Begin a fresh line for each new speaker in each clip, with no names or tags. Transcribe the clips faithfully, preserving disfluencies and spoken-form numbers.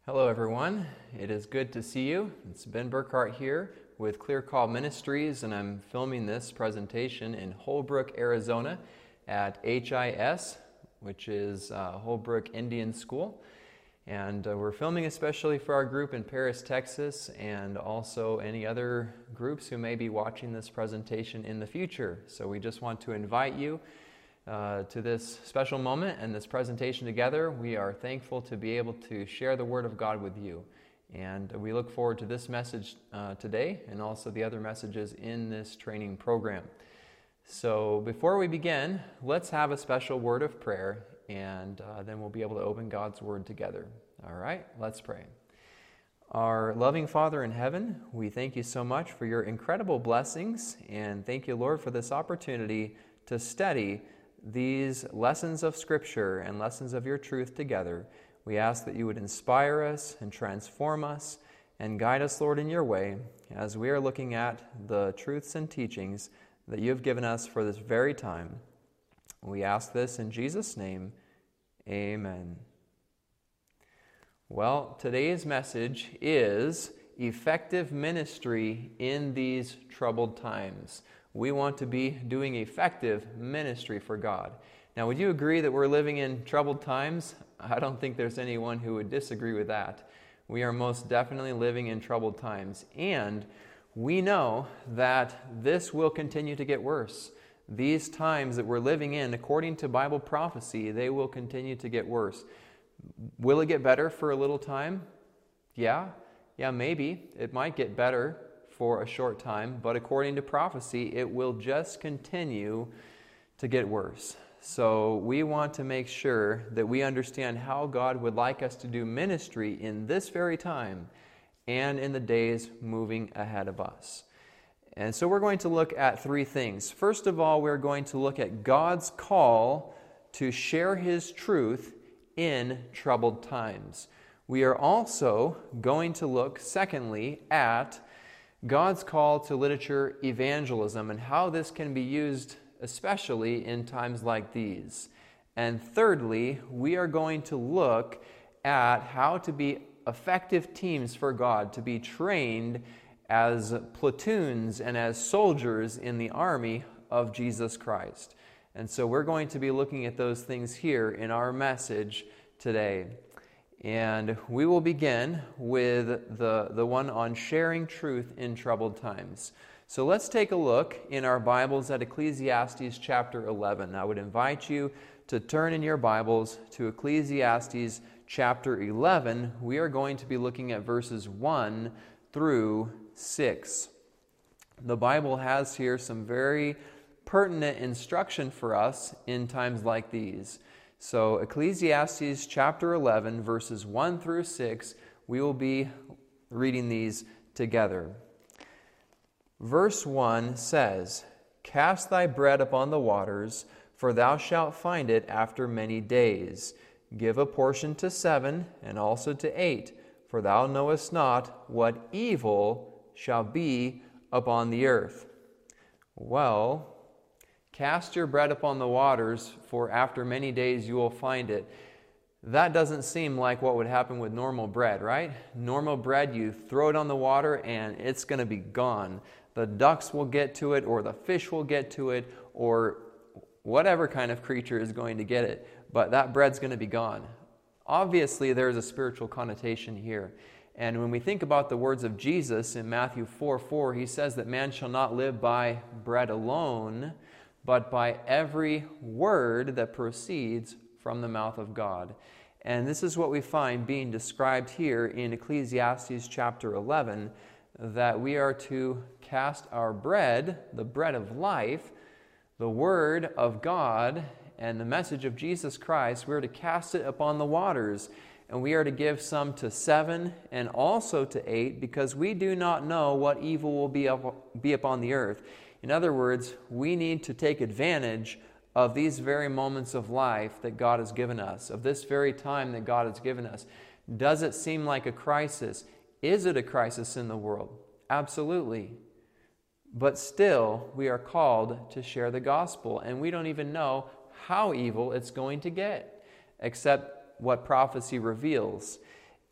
Hello everyone, it is good to see you. It's Ben Burkhart here with Clear Call Ministries, and I'm filming this presentation in Holbrook, Arizona at H I S, which is uh, Holbrook Indian School. And uh, we're filming especially for our group in Paris, Texas, and also any other groups who may be watching this presentation in the future. So we just want to invite you Uh, to this special moment and this presentation together. We are thankful to be able to share the Word of God with you. And we look forward to this message uh, today and also the other messages in this training program. So before we begin, let's have a special word of prayer, and uh, then we'll be able to open God's Word together. All right, let's pray. Our loving Father in heaven, we thank you so much for your incredible blessings, and thank you, Lord, for this opportunity to study these lessons of Scripture and lessons of your truth together. We ask that you would inspire us and transform us and guide us, Lord, in your way as we are looking at the truths and teachings that you have given us for this very time. We ask this in Jesus' name, amen. Well, today's message is effective ministry in these troubled times. We want to be doing effective ministry for God. Now, would you agree that we're living in troubled times? I don't think there's anyone who would disagree with that. We are most definitely living in troubled times. And we know that this will continue to get worse. These times that we're living in, according to Bible prophecy, they will continue to get worse. Will it get better for a little time? Yeah. Yeah, maybe. It might get better for a short time, but according to prophecy, it will just continue to get worse. So we want to make sure that we understand how God would like us to do ministry in this very time and in the days moving ahead of us. And so we're going to look at three things. First of all, we're going to look at God's call to share His truth in troubled times. We are also going to look, secondly, at God's call to literature evangelism and how this can be used especially in times like these. And thirdly, we are going to look at how to be effective teams for God, to be trained as platoons and as soldiers in the army of Jesus Christ. And so we're going to be looking at those things here in our message today. And we will begin with the, the one on sharing truth in troubled times. So let's take a look in our Bibles at Ecclesiastes chapter eleven. I would invite you to turn in your Bibles to Ecclesiastes chapter eleven. We are going to be looking at verses one through six. The Bible has here some very pertinent instruction for us in times like these. So Ecclesiastes chapter eleven, verses one through six, we will be reading these together. Verse one says, "Cast thy bread upon the waters, for thou shalt find it after many days. Give a portion to seven, and also to eight, for thou knowest not what evil shall be upon the earth." Well, cast your bread upon the waters, for after many days you will find it. That doesn't seem like what would happen with normal bread, right? Normal bread, you throw it on the water and it's going to be gone. The ducks will get to it, or the fish will get to it, or whatever kind of creature is going to get it. But that bread's going to be gone. Obviously, there's a spiritual connotation here. And when we think about the words of Jesus in Matthew four four, he says that man shall not live by bread alone, but by every word that proceeds from the mouth of God. And this is what we find being described here in Ecclesiastes chapter eleven, that we are to cast our bread, the bread of life, the word of God, and the message of Jesus Christ, we are to cast it upon the waters. And we are to give some to seven and also to eight, because we do not know what evil will be, up, be upon the earth. In other words, we need to take advantage of these very moments of life that God has given us, of this very time that God has given us. Does it seem like a crisis? Is it a crisis in the world? Absolutely. But still, we are called to share the gospel, and we don't even know how evil it's going to get, except what prophecy reveals.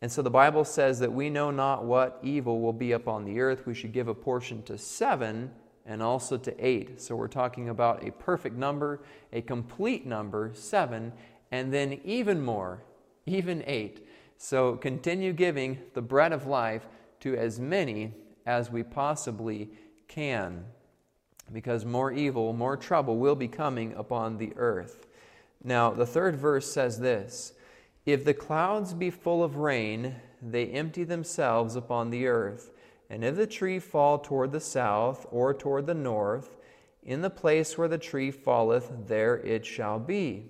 And so the Bible says that we know not what evil will be upon the earth. We should give a portion to seven and also to eight. So we're talking about a perfect number, a complete number, seven, and then even more, even eight. So continue giving the bread of life to as many as we possibly can, because more evil, more trouble will be coming upon the earth. Now, the third verse says this: if the clouds be full of rain, they empty themselves upon the earth. And if the tree fall toward the south or toward the north, in the place where the tree falleth, there it shall be.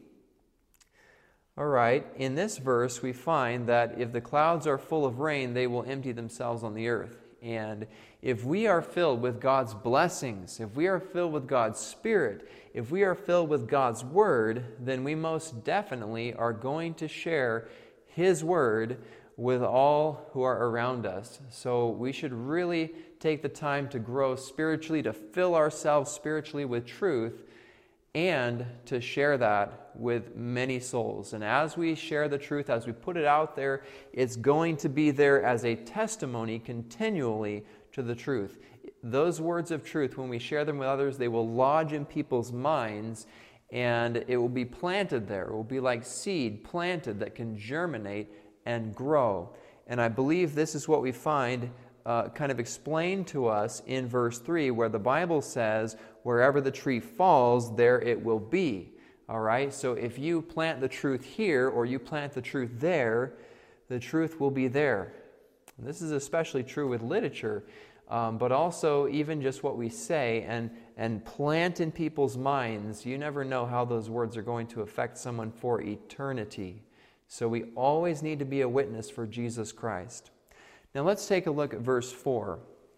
All right, in this verse we find that if the clouds are full of rain, they will empty themselves on the earth. And if we are filled with God's blessings, if we are filled with God's Spirit, if we are filled with God's Word, then we most definitely are going to share His Word with all who are around us. So we should really take the time to grow spiritually, to fill ourselves spiritually with truth, and to share that with many souls. And as we share the truth, as we put it out there, it's going to be there as a testimony continually to the truth. Those words of truth, when we share them with others, they will lodge in people's minds, and it will be planted there. It will be like seed planted that can germinate and grow. And I believe this is what we find uh, kind of explained to us in verse three, where the Bible says, wherever the tree falls, there it will be. All right? So if you plant the truth here or you plant the truth there, the truth will be there. And this is especially true with literature, um, but also even just what we say and, and plant in people's minds. You never know how those words are going to affect someone for eternity. So we always need to be a witness for Jesus Christ. Now let's take a look at verse four.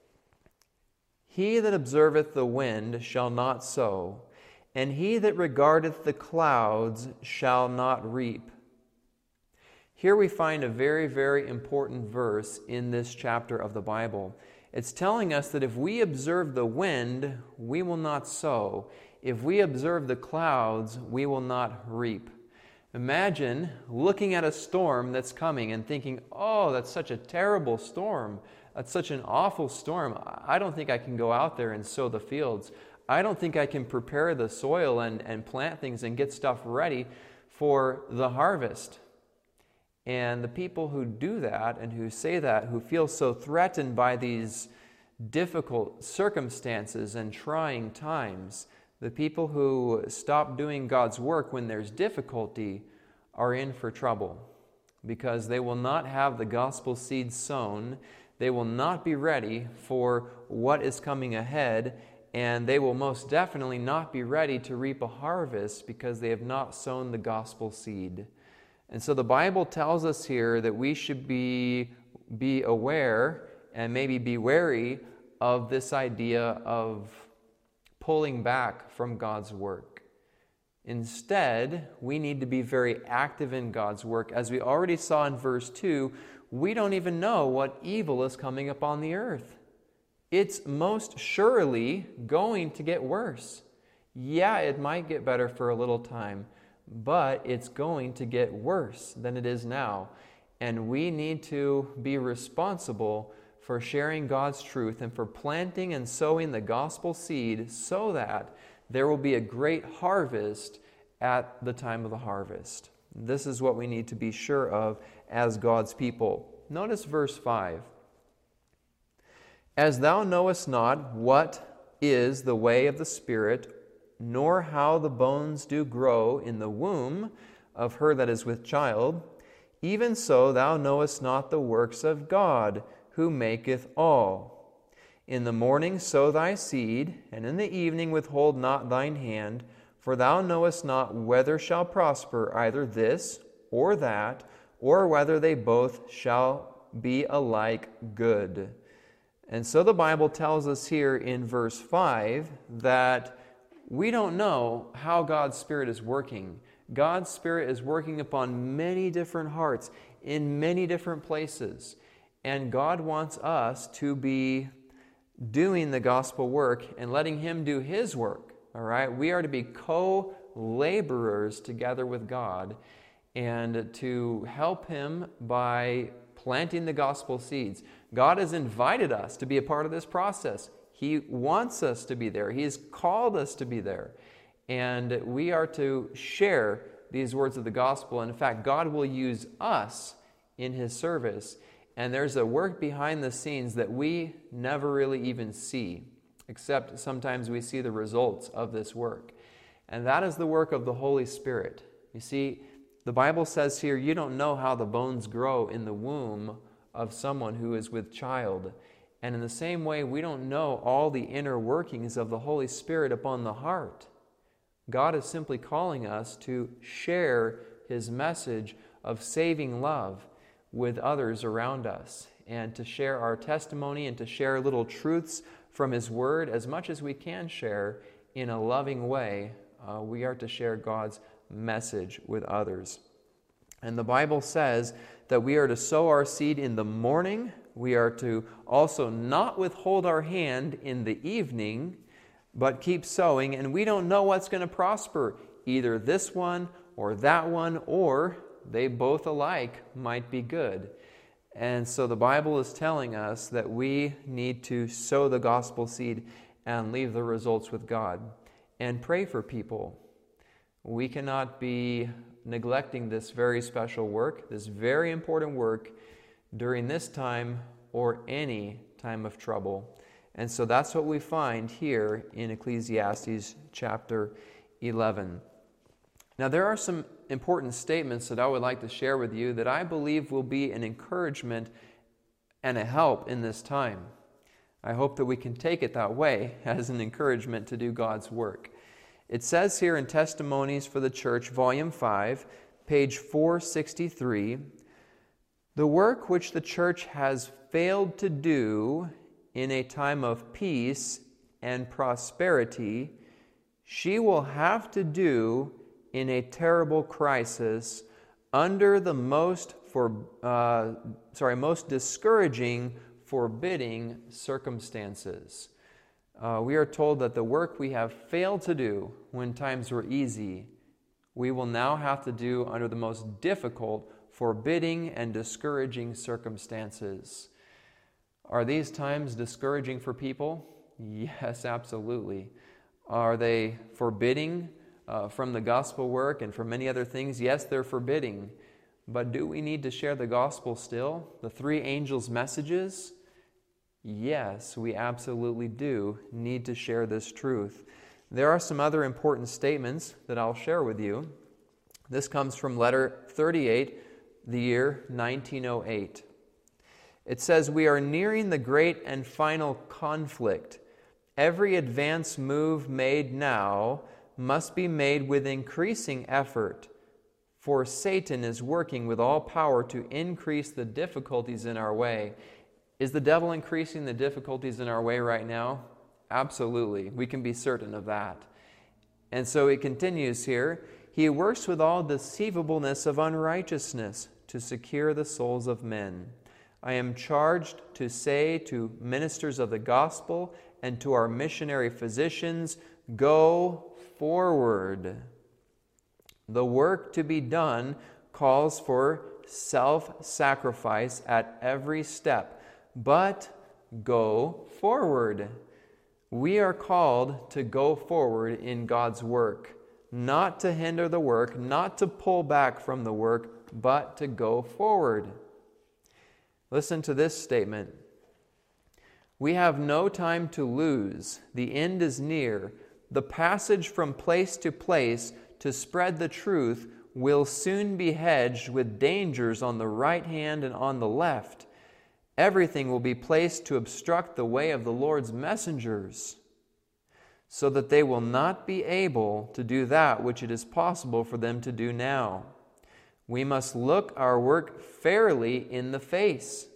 He that observeth the wind shall not sow, and he that regardeth the clouds shall not reap. Here we find a very, very important verse in this chapter of the Bible. It's telling us that if we observe the wind, we will not sow. If we observe the clouds, we will not reap. Imagine looking at a storm that's coming and thinking, oh, that's such a terrible storm. That's such an awful storm. I don't think I can go out there and sow the fields. I don't think I can prepare the soil and, and plant things and get stuff ready for the harvest. And the people who do that and who say that, who feel so threatened by these difficult circumstances and trying times, the people who stop doing God's work when there's difficulty are in for trouble, because they will not have the gospel seed sown. They will not be ready for what is coming ahead, and they will most definitely not be ready to reap a harvest because they have not sown the gospel seed. And so the Bible tells us here that we should be, be aware and maybe be wary of this idea of pulling back from God's work. Instead, we need to be very active in God's work. As we already saw in verse two, we don't even know what evil is coming upon the earth. It's most surely going to get worse. Yeah, it might get better for a little time, but it's going to get worse than it is now. And we need to be responsible for sharing God's truth and for planting and sowing the gospel seed so that there will be a great harvest at the time of the harvest. This is what we need to be sure of as God's people. Notice verse five. As thou knowest not what is the way of the Spirit, nor how the bones do grow in the womb of her that is with child, even so thou knowest not the works of God, who maketh all. In the morning sow thy seed, and in the evening withhold not thine hand, for thou knowest not whether shall prosper either this or that, or whether they both shall be alike good. And so the Bible tells us here in verse five that we don't know how God's Spirit is working. God's Spirit is working upon many different hearts in many different places. And God wants us to be doing the gospel work and letting Him do His work. All right? We are to be co-laborers together with God and to help Him by planting the gospel seeds. God has invited us to be a part of this process. He wants us to be there. He has called us to be there. And we are to share these words of the gospel. And in fact, God will use us in His service. And there's a work behind the scenes that we never really even see, except sometimes we see the results of this work. And that is the work of the Holy Spirit. You see, the Bible says here, you don't know how the bones grow in the womb of someone who is with child. And in the same way, we don't know all the inner workings of the Holy Spirit upon the heart. God is simply calling us to share His message of saving love with others around us, and to share our testimony and to share little truths from His Word as much as we can share in a loving way. Uh, we are to share God's message with others. And the Bible says that we are to sow our seed in the morning. We are to also not withhold our hand in the evening, but keep sowing. And we don't know what's going to prosper. Either this one or that one, or they both alike might be good. And so the Bible is telling us that we need to sow the gospel seed and leave the results with God. And pray for people. We cannot be neglecting this very special work, this very important work, during this time or any time of trouble. And so that's what we find here in Ecclesiastes chapter eleven. Now, there are some important statements that I would like to share with you that I believe will be an encouragement and a help in this time. I hope that we can take it that way as an encouragement to do God's work. It says here in Testimonies for the Church, Volume five, page four sixty-three, "The work which the church has failed to do in a time of peace and prosperity, she will have to do in a terrible crisis under the most for uh, sorry most discouraging, forbidding circumstances." Uh, we are told that the work we have failed to do when times were easy, we will now have to do under the most difficult, forbidding, and discouraging circumstances. Are these times discouraging for people? Yes, absolutely. Are they forbidding uh, from the gospel work and from many other things? Yes, they're forbidding. But do we need to share the gospel still? The three angels' messages? Yes, we absolutely do need to share this truth. There are some other important statements that I'll share with you. This comes from letter thirty-eight, the year nineteen oh eight. It says, "We are nearing the great and final conflict. Every advance move made now must be made with increasing effort, for Satan is working with all power to increase the difficulties in our way." Is the devil increasing the difficulties in our way right now? Absolutely. We can be certain of that. And so it continues here, "He works with all deceivableness of unrighteousness to secure the souls of men. I am charged to say to ministers of the gospel and to our missionary physicians, go forward. The work to be done calls for self-sacrifice at every step, but go forward." We are called to go forward in God's work, not to hinder the work, not to pull back from the work, but to go forward. Listen to this statement. "We have no time to lose. The end is near. The passage from place to place to spread the truth will soon be hedged with dangers on the right hand and on the left. Everything will be placed to obstruct the way of the Lord's messengers, so that they will not be able to do that which it is possible for them to do now. We must look our work fairly in the face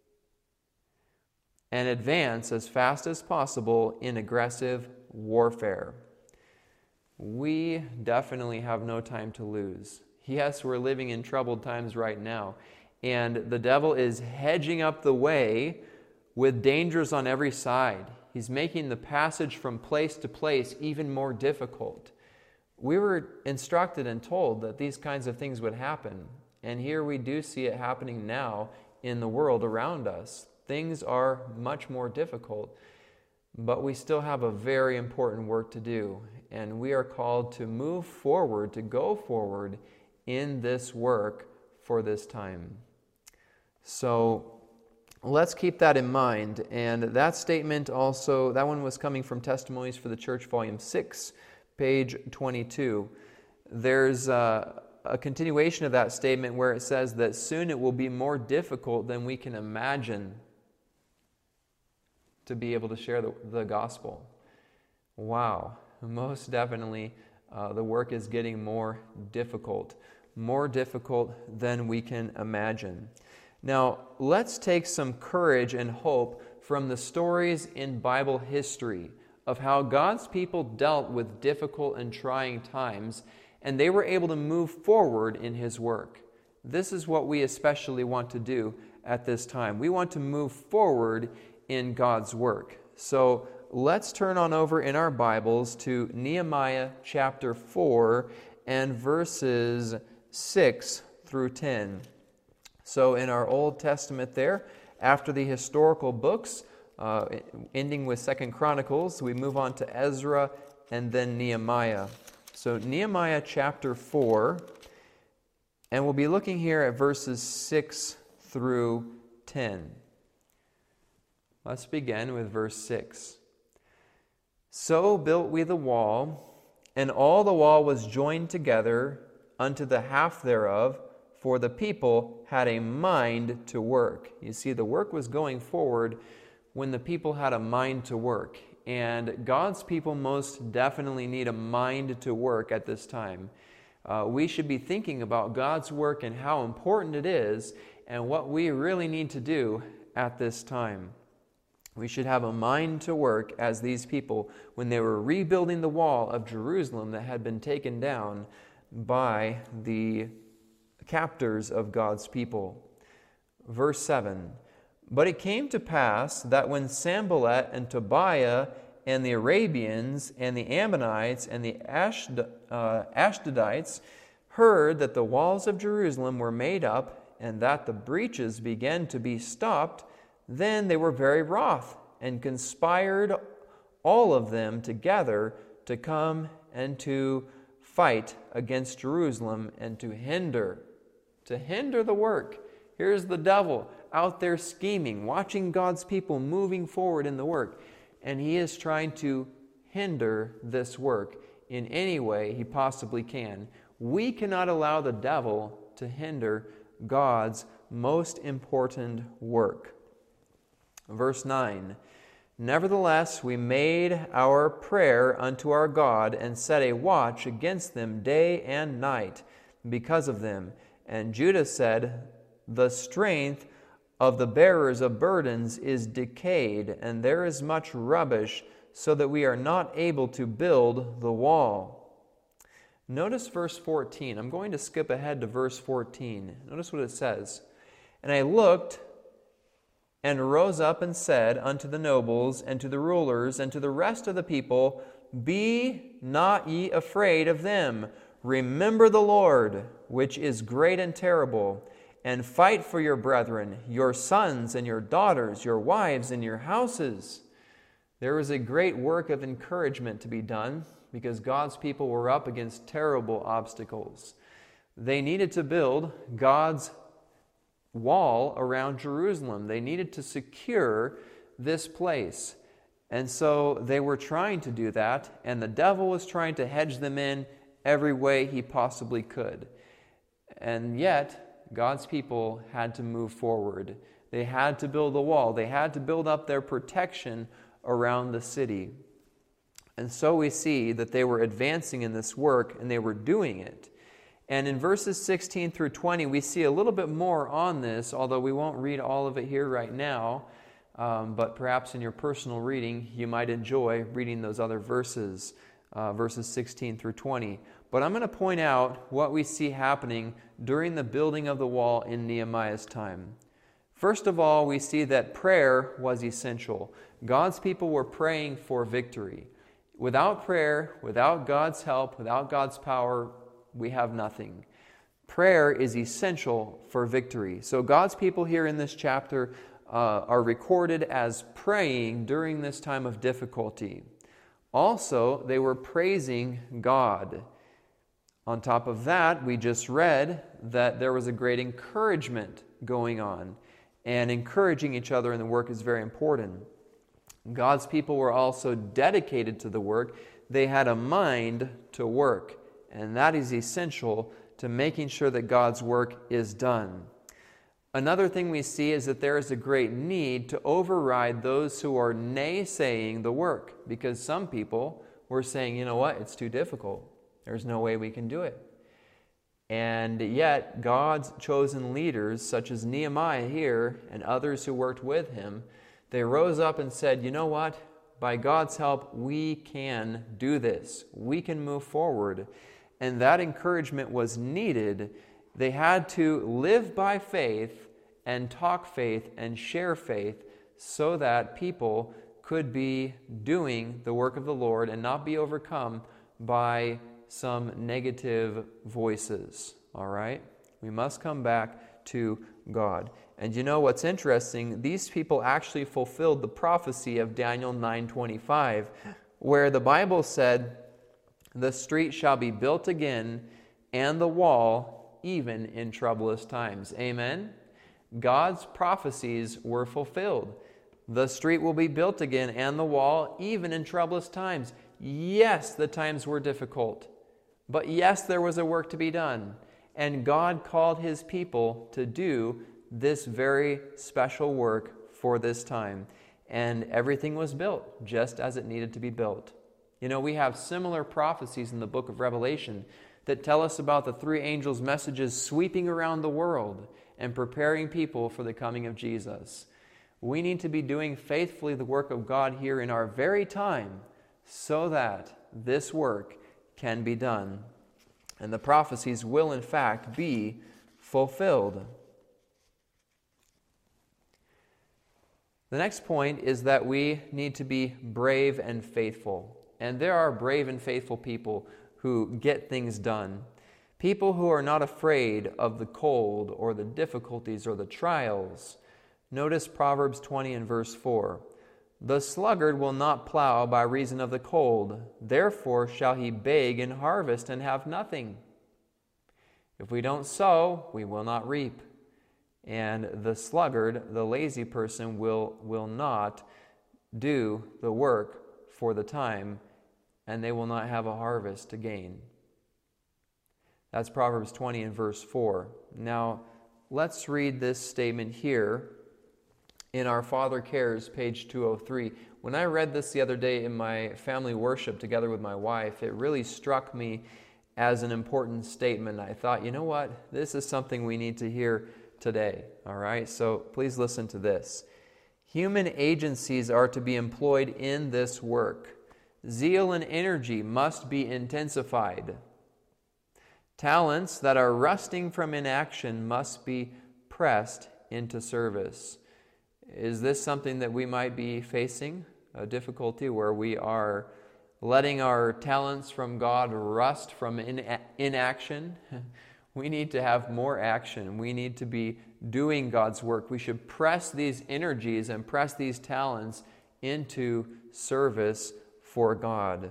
and advance as fast as possible in aggressive warfare." We definitely have no time to lose. Yes, we're living in troubled times right now, and the devil is hedging up the way with dangers on every side. He's making the passage from place to place even more difficult. We were instructed and told that these kinds of things would happen, and here we do see it happening now in the world around us. Things are much more difficult, but we still have a very important work to do, and we are called to move forward, to go forward in this work for this time. So let's keep that in mind. And that statement also, that one was coming from Testimonies for the Church, Volume six, page twenty-two. There's a, a continuation of that statement where it says that soon it will be more difficult than we can imagine to be able to share the, the gospel. Wow, most definitely uh, the work is getting more difficult, more difficult than we can imagine. Now, let's take some courage and hope from the stories in Bible history of how God's people dealt with difficult and trying times, and they were able to move forward in His work. This is what we especially want to do at this time. We want to move forward in God's work. So let's turn on over in our Bibles to Nehemiah chapter four and verses six through ten. So in our Old Testament there, after the historical books, uh, ending with Second Chronicles, we move on to Ezra and then Nehemiah. So Nehemiah chapter four, and we'll be looking here at verses six through ten. Let's begin with verse six. So built we the wall, and all the wall was joined together unto the half thereof, for the people had a mind to work. You see, the work was going forward when the people had a mind to work. And God's people most definitely need a mind to work at this time. Uh, we should be thinking about God's work and how important it is and what we really need to do at this time. We should have a mind to work as these people when they were rebuilding the wall of Jerusalem that had been taken down by the captors of God's people. Verse seven, but it came to pass that when Sanballat and Tobiah and the Arabians and the Ammonites and the Ashdod, uh, Ashdodites heard that the walls of Jerusalem were made up and that the breaches began to be stopped, then they were very wroth and conspired all of them together to come and to fight against Jerusalem and to hinder, to hinder the work. Here's the devil out there scheming, watching God's people moving forward in the work, and he is trying to hinder this work in any way he possibly can. We cannot allow the devil to hinder God's most important work. Verse nine, nevertheless we made our prayer unto our God and set a watch against them day and night because of them. And Judah said, the strength of the bearers of burdens is decayed, and there is much rubbish, so that we are not able to build the wall. Notice verse fourteen. I'm going to skip ahead to verse fourteen. Notice what it says. And I looked and rose up and said unto the nobles and to the rulers and to the rest of the people, be not ye afraid of them. Remember the Lord, which is great and terrible, and fight for your brethren, your sons and your daughters, your wives and your houses. There was a great work of encouragement to be done because God's people were up against terrible obstacles. They needed to build God's wall around Jerusalem. They needed to secure this place. And so they were trying to do that, and the devil was trying to hedge them in every way he possibly could. And yet, God's people had to move forward. They had to build a wall. They had to build up their protection around the city. And so we see that they were advancing in this work, and they were doing it. And in verses sixteen through twenty, we see a little bit more on this, although we won't read all of it here right now. Um, but perhaps in your personal reading, you might enjoy reading those other verses, uh, verses sixteen through twenty. But I'm going to point out what we see happening during the building of the wall in Nehemiah's time. First of all, we see that prayer was essential. God's people were praying for victory. Without prayer, without God's help, without God's power, we have nothing. Prayer is essential for victory. So God's people here in this chapter uh, are recorded as praying during this time of difficulty. Also, they were praising God. On top of that, we just read that there was a great encouragement going on. And encouraging each other in the work is very important. God's people were also dedicated to the work. They had a mind to work. And that is essential to making sure that God's work is done. Another thing we see is that there is a great need to override those who are naysaying the work. Because some people were saying, you know what, it's too difficult. There's no way we can do it. And yet, God's chosen leaders, such as Nehemiah here and others who worked with him, they rose up and said, you know what? By God's help, we can do this. We can move forward. And that encouragement was needed. They had to live by faith and talk faith and share faith so that people could be doing the work of the Lord and not be overcome by some negative voices. All right? We must come back to God. And you know what's interesting? These people actually fulfilled the prophecy of Daniel nine twenty-five, where the Bible said, the street shall be built again, and the wall even in troublous times. Amen? God's prophecies were fulfilled. The street will be built again, and the wall even in troublous times. Yes, the times were difficult. But yes, there was a work to be done. And God called His people to do this very special work for this time. And everything was built just as it needed to be built. You know, we have similar prophecies in the book of Revelation that tell us about the three angels' messages sweeping around the world and preparing people for the coming of Jesus. We need to be doing faithfully the work of God here in our very time so that this work can be done. And the prophecies will, in fact, be fulfilled. The next point is that we need to be brave and faithful. And there are brave and faithful people who get things done. People who are not afraid of the cold or the difficulties or the trials. Notice Proverbs twenty and verse four. The sluggard will not plow by reason of the cold, therefore shall he beg in harvest and have nothing. If we don't sow, we will not reap. And the sluggard, the lazy person, will, will not do the work for the time, and they will not have a harvest to gain. That's Proverbs twenty and verse four. Now, let's read this statement here in our Father Cares, page two oh three. When I read this the other day in my family worship together with my wife, it really struck me as an important statement. I thought, you know what? This is something we need to hear today. All right? So please listen to this. Human agencies are to be employed in this work. Zeal and energy must be intensified. Talents that are rusting from inaction must be pressed into service. Is this something that we might be facing, a difficulty where we are letting our talents from God rust from in- inaction? We need to have more action. We need to be doing God's work. We should press these energies and press these talents into service for God.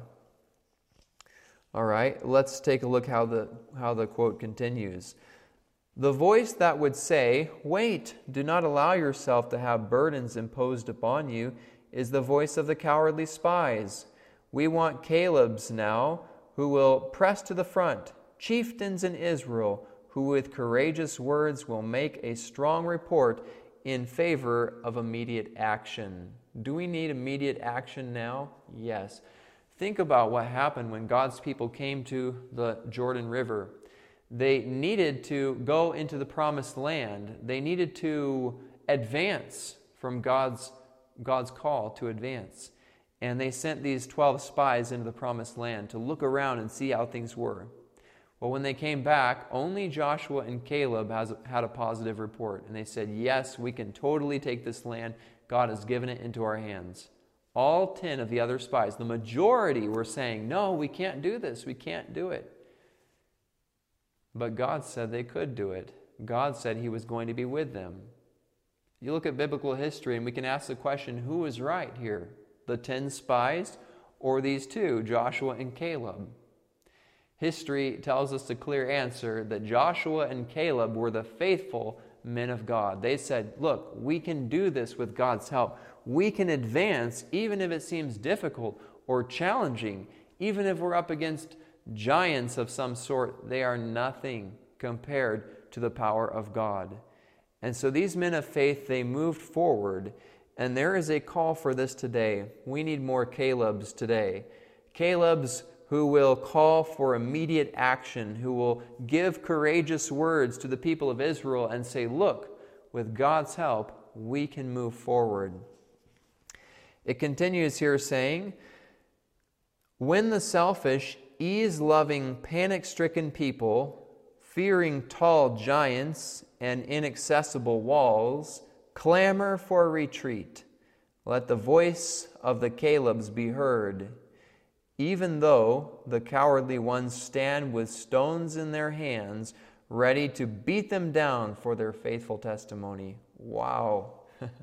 All right, let's take a look how the how the quote continues. The voice that would say, "Wait, do not allow yourself to have burdens imposed upon you," is the voice of the cowardly spies. We want Calebs now, who will press to the front, chieftains in Israel, who with courageous words will make a strong report in favor of immediate action. Do we need immediate action now? Yes. Think about what happened when God's people came to the Jordan River. They needed to go into the promised land. They needed to advance from God's, God's call to advance. And they sent these twelve spies into the promised land to look around and see how things were. Well, when they came back, only Joshua and Caleb has, had a positive report. And they said, yes, we can totally take this land. God has given it into our hands. All ten of the other spies, the majority, were saying, no, we can't do this. We can't do it. But God said they could do it. God said he was going to be with them. You look at biblical history and we can ask the question, who is right here? The ten spies or these two, Joshua and Caleb? History tells us the clear answer that Joshua and Caleb were the faithful men of God. They said, look, we can do this with God's help. We can advance even if it seems difficult or challenging, even if we're up against giants of some sort. They are nothing compared to the power of God. And so these men of faith, they moved forward, and there is a call for this today. We need more Calebs today. Calebs who will call for immediate action, who will give courageous words to the people of Israel and say, look, with God's help, we can move forward. It continues here saying, when the selfish, ease-loving, panic-stricken people, fearing tall giants and inaccessible walls, clamor for retreat, let the voice of the Calebs be heard. Even though the cowardly ones stand with stones in their hands, ready to beat them down for their faithful testimony. Wow.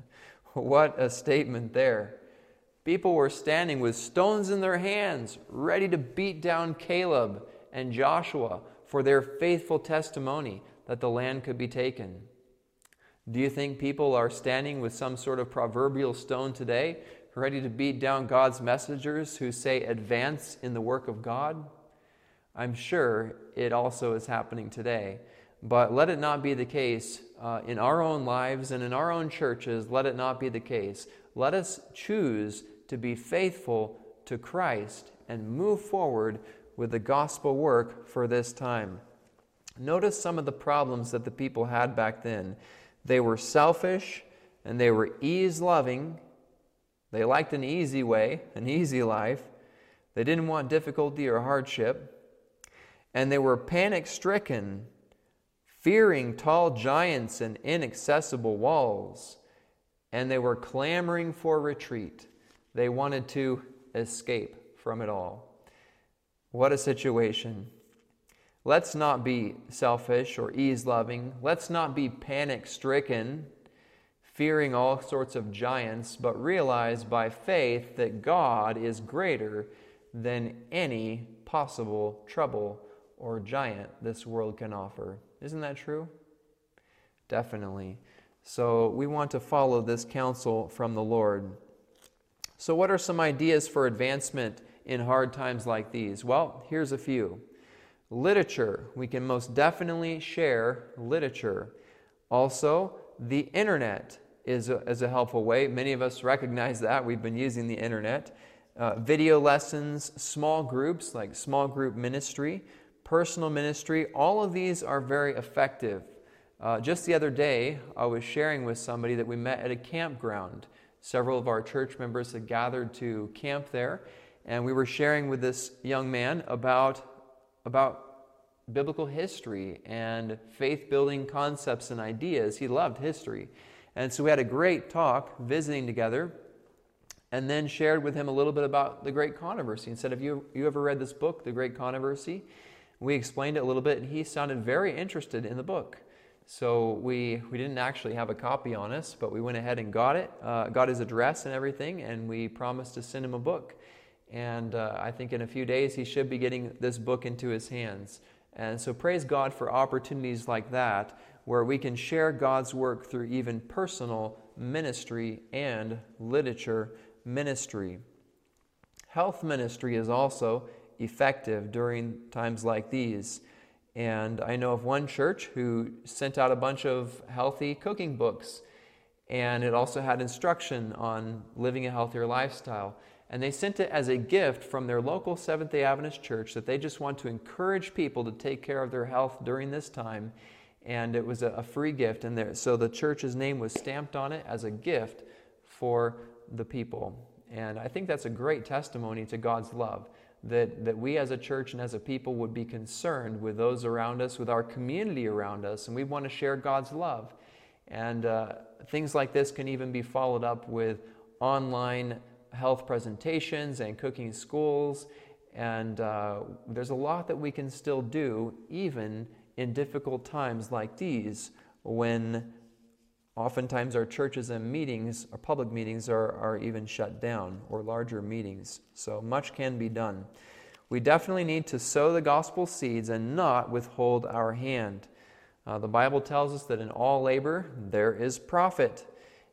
What a statement there. People were standing with stones in their hands, ready to beat down Caleb and Joshua for their faithful testimony that the land could be taken. Do you think people are standing with some sort of proverbial stone today, ready to beat down God's messengers who say advance in the work of God? I'm sure it also is happening today. But let it not be the case uh, in our own lives and in our own churches. Let it not be the case. Let us choose to be faithful to Christ and move forward with the gospel work for this time. Notice some of the problems that the people had back then. They were selfish and they were ease-loving. They liked an easy way, an easy life. They didn't want difficulty or hardship. And they were panic-stricken, fearing tall giants and inaccessible walls. And they were clamoring for retreat. They wanted to escape from it all. What a situation. Let's not be selfish or ease-loving. Let's not be panic-stricken, fearing all sorts of giants, but realize by faith that God is greater than any possible trouble or giant this world can offer. Isn't that true? Definitely. So we want to follow this counsel from the Lord. So what are some ideas for advancement in hard times like these? Well, here's a few. Literature. We can most definitely share literature. Also, the internet is a, is a helpful way. Many of us recognize that. We've been using the internet. Uh, video lessons, small groups like small group ministry, personal ministry, all of these are very effective. Uh, just the other day, I was sharing with somebody that we met at a campground. Several of our church members had gathered to camp there, and we were sharing with this young man about, about biblical history and faith-building concepts and ideas. He loved history. And so we had a great talk visiting together, and then shared with him a little bit about the Great Controversy and said, have you, you ever read this book, The Great Controversy? We explained it a little bit, and he sounded very interested in the book. So we, we didn't actually have a copy on us, but we went ahead and got it, uh, got his address and everything, and we promised to send him a book. And uh, I think in a few days he should be getting this book into his hands. And so praise God for opportunities like that, where we can share God's work through even personal ministry and literature ministry. Health ministry is also effective during times like these. And I know of one church who sent out a bunch of healthy cooking books, and it also had instruction on living a healthier lifestyle. And they sent it as a gift from their local Seventh-day Adventist church that they just want to encourage people to take care of their health during this time. And it was a, a free gift. And there, so the church's name was stamped on it as a gift for the people. And I think that's a great testimony to God's love. That, that we as a church and as a people would be concerned with those around us, with our community around us, and we want to share God's love. And uh, things like this can even be followed up with online health presentations and cooking schools, and uh, there's a lot that we can still do even in difficult times like these, when oftentimes our churches and meetings, our public meetings, are, are even shut down, or larger meetings. So much can be done. We definitely need to sow the gospel seeds and not withhold our hand. Uh, the Bible tells us that in all labor there is profit,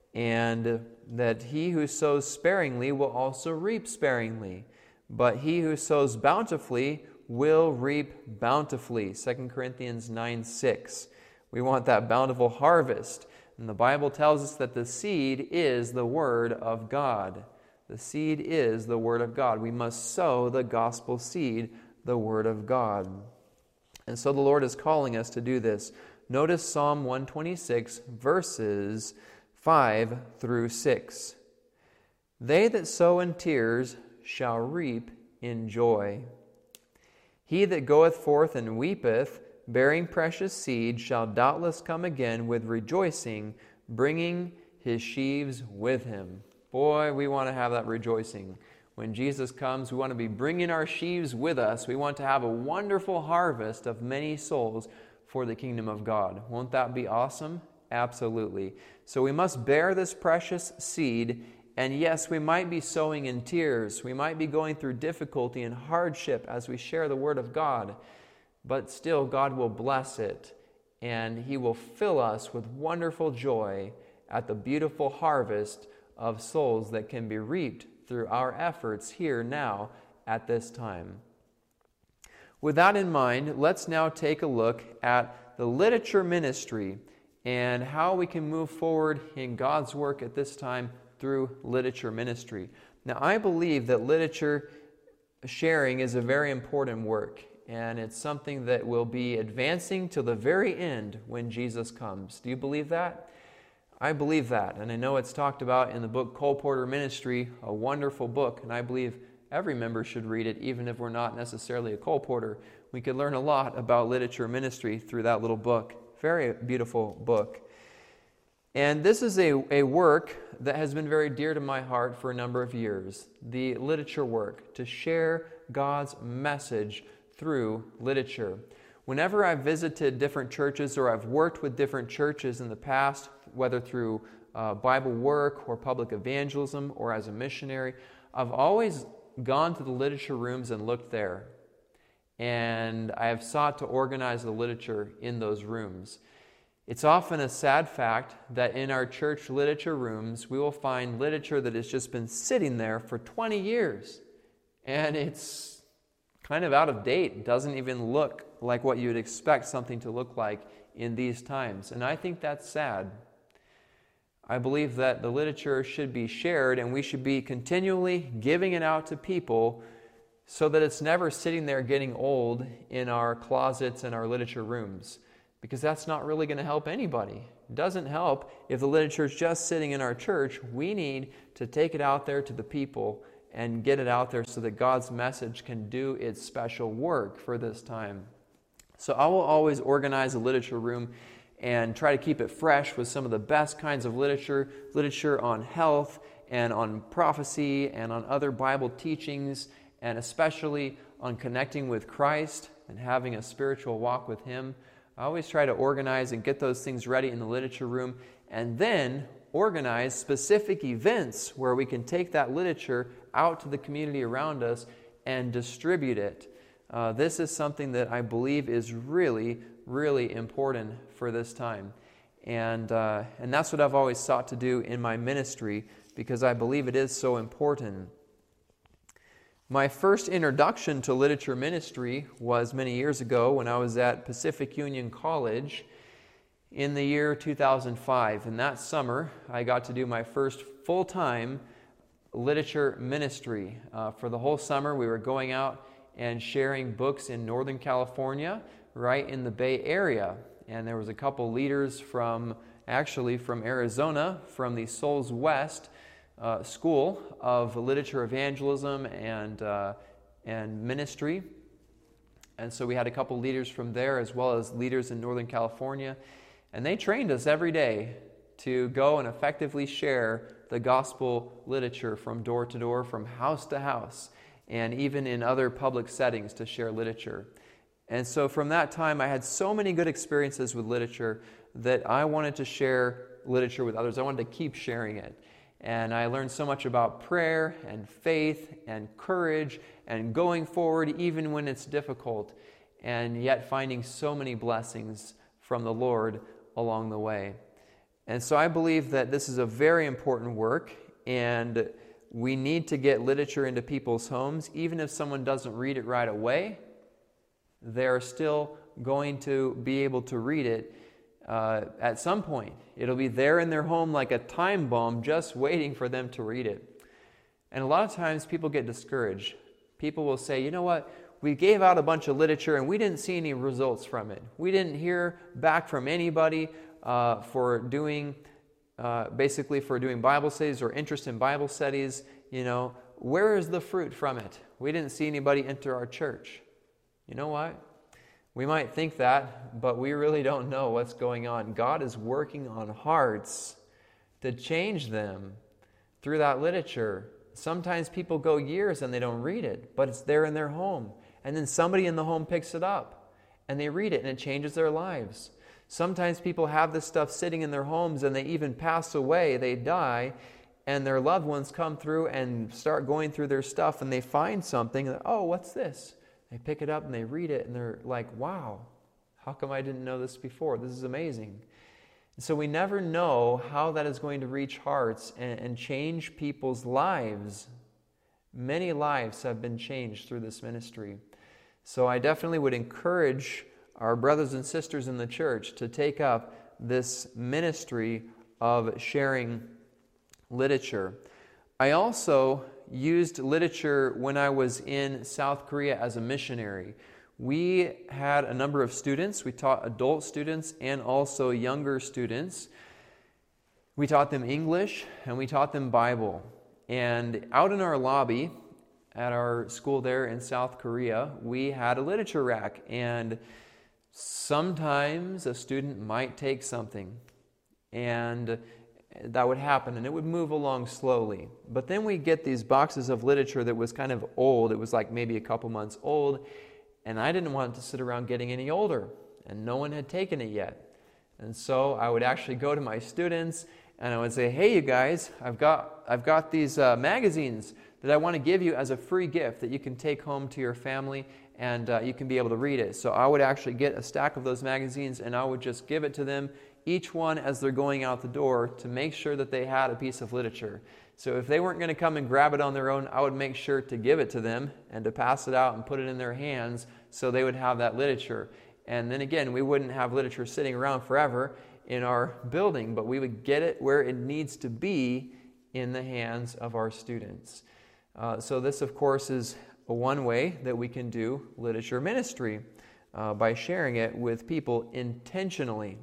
and that he who sows sparingly will also reap sparingly, but he who sows bountifully will reap bountifully. Second Corinthians nine six. We want that bountiful harvest. And the Bible tells us that the seed is the Word of God. The seed is the Word of God. We must sow the gospel seed, the Word of God. And so the Lord is calling us to do this. Notice Psalm one twenty-six, verses five through six. They that sow in tears shall reap in joy. He that goeth forth and weepeth, bearing precious seed, shall doubtless come again with rejoicing, bringing his sheaves with him. Boy, we want to have that rejoicing. When Jesus comes, we want to be bringing our sheaves with us. We want to have a wonderful harvest of many souls for the kingdom of God. Won't that be awesome? Absolutely. So we must bear this precious seed. And yes, we might be sowing in tears. We might be going through difficulty and hardship as we share the Word of God. But still, God will bless it, and He will fill us with wonderful joy at the beautiful harvest of souls that can be reaped through our efforts here now at this time. With that in mind, let's now take a look at the literature ministry and how we can move forward in God's work at this time through literature ministry. Now, I believe that literature sharing is a very important work, and it's something that will be advancing to the very end when Jesus comes. Do you believe that? I believe that, and I know it's talked about in the book Cole Porter Ministry, a wonderful book, and I believe every member should read it, even if we're not necessarily a Cole Porter. We could learn a lot about literature ministry through that little book. Very beautiful book. And this is a, a work that has been very dear to my heart for a number of years. The literature work, to share God's message through literature. Whenever I've visited different churches or I've worked with different churches in the past, whether through uh, Bible work or public evangelism or as a missionary, I've always gone to the literature rooms and looked there. And I have sought to organize the literature in those rooms. It's often a sad fact that in our church literature rooms, we will find literature that has just been sitting there for twenty years. And it's kind of out of date. It doesn't even look like what you would expect something to look like in these times. And I think that's sad. I believe that the literature should be shared, and we should be continually giving it out to people so that it's never sitting there getting old in our closets and our literature rooms, because that's not really going to help anybody. It doesn't help if the literature is just sitting in our church. We need to take it out there to the people and get it out there so that God's message can do its special work for this time. So I will always organize a literature room and try to keep it fresh with some of the best kinds of literature, literature on health and on prophecy and on other Bible teachings, and especially on connecting with Christ and having a spiritual walk with Him. I always try to organize and get those things ready in the literature room, and then organize specific events where we can take that literature out to the community around us and distribute it. Uh, this is something that I believe is really, really important for this time. And, uh, and that's what I've always sought to do in my ministry, because I believe it is so important. My first introduction to literature ministry was many years ago when I was at Pacific Union College in the year two thousand five. And that summer, I got to do my first full-time literature ministry. Uh, for the whole summer, we were going out and sharing books in Northern California, right in the Bay Area. And there was a couple leaders from, actually from Arizona, from the Souls West Uh, School of Literature Evangelism and uh, and Ministry. And so we had a couple leaders from there, as well as leaders in Northern California. And they trained us every day to go and effectively share the gospel literature from door to door, from house to house, and even in other public settings to share literature. And so from that time, I had so many good experiences with literature that I wanted to share literature with others. I wanted to keep sharing it. And I learned so much about prayer and faith and courage and going forward even when it's difficult, and yet finding so many blessings from the Lord along the way. And so I believe that this is a very important work, and we need to get literature into people's homes. Even if someone doesn't read it right away, they're still going to be able to read it uh, at some point. It'll be there in their home like a time bomb just waiting for them to read it. And a lot of times people get discouraged. People will say, you know what, we gave out a bunch of literature and we didn't see any results from it. We didn't hear back from anybody uh, for doing, uh, basically for doing Bible studies or interest in Bible studies. You know, where is the fruit from it? We didn't see anybody enter our church. You know what? We might think that, but we really don't know what's going on. God is working on hearts to change them through that literature. Sometimes people go years and they don't read it, but it's there in their home. And then somebody in the home picks it up and they read it and it changes their lives. Sometimes people have this stuff sitting in their homes and they even pass away, they die, and their loved ones come through and start going through their stuff and they find something. And, oh, what's this? They pick it up and they read it and they're like, wow, how come I didn't know this before? This is amazing. And so we never know how that is going to reach hearts and, and change people's lives. Many lives have been changed through this ministry. So I definitely would encourage our brothers and sisters in the church to take up this ministry of sharing literature. I also used literature when I was in South Korea as a missionary. We had a number of students. We taught adult students and also younger students. We taught them English and we taught them Bible. And out in our lobby at our school there in South Korea, we had a literature rack. And sometimes a student might take something, and that would happen, and it would move along slowly. But then we get these boxes of literature that was kind of old. It was like maybe a couple months old, and I didn't want to sit around getting any older, and no one had taken it yet. And so I would actually go to my students, and I would say, hey, you guys, I've got, I've got these uh, magazines that I want to give you as a free gift that you can take home to your family, and uh, you can be able to read it. So I would actually get a stack of those magazines, and I would just give it to them, each one as they're going out the door, to make sure that they had a piece of literature. So if they weren't going to come and grab it on their own, I would make sure to give it to them and to pass it out and put it in their hands so they would have that literature. And then again, we wouldn't have literature sitting around forever in our building, but we would get it where it needs to be in the hands of our students. Uh, so this, of course, is one way that we can do literature ministry, uh, by sharing it with people intentionally.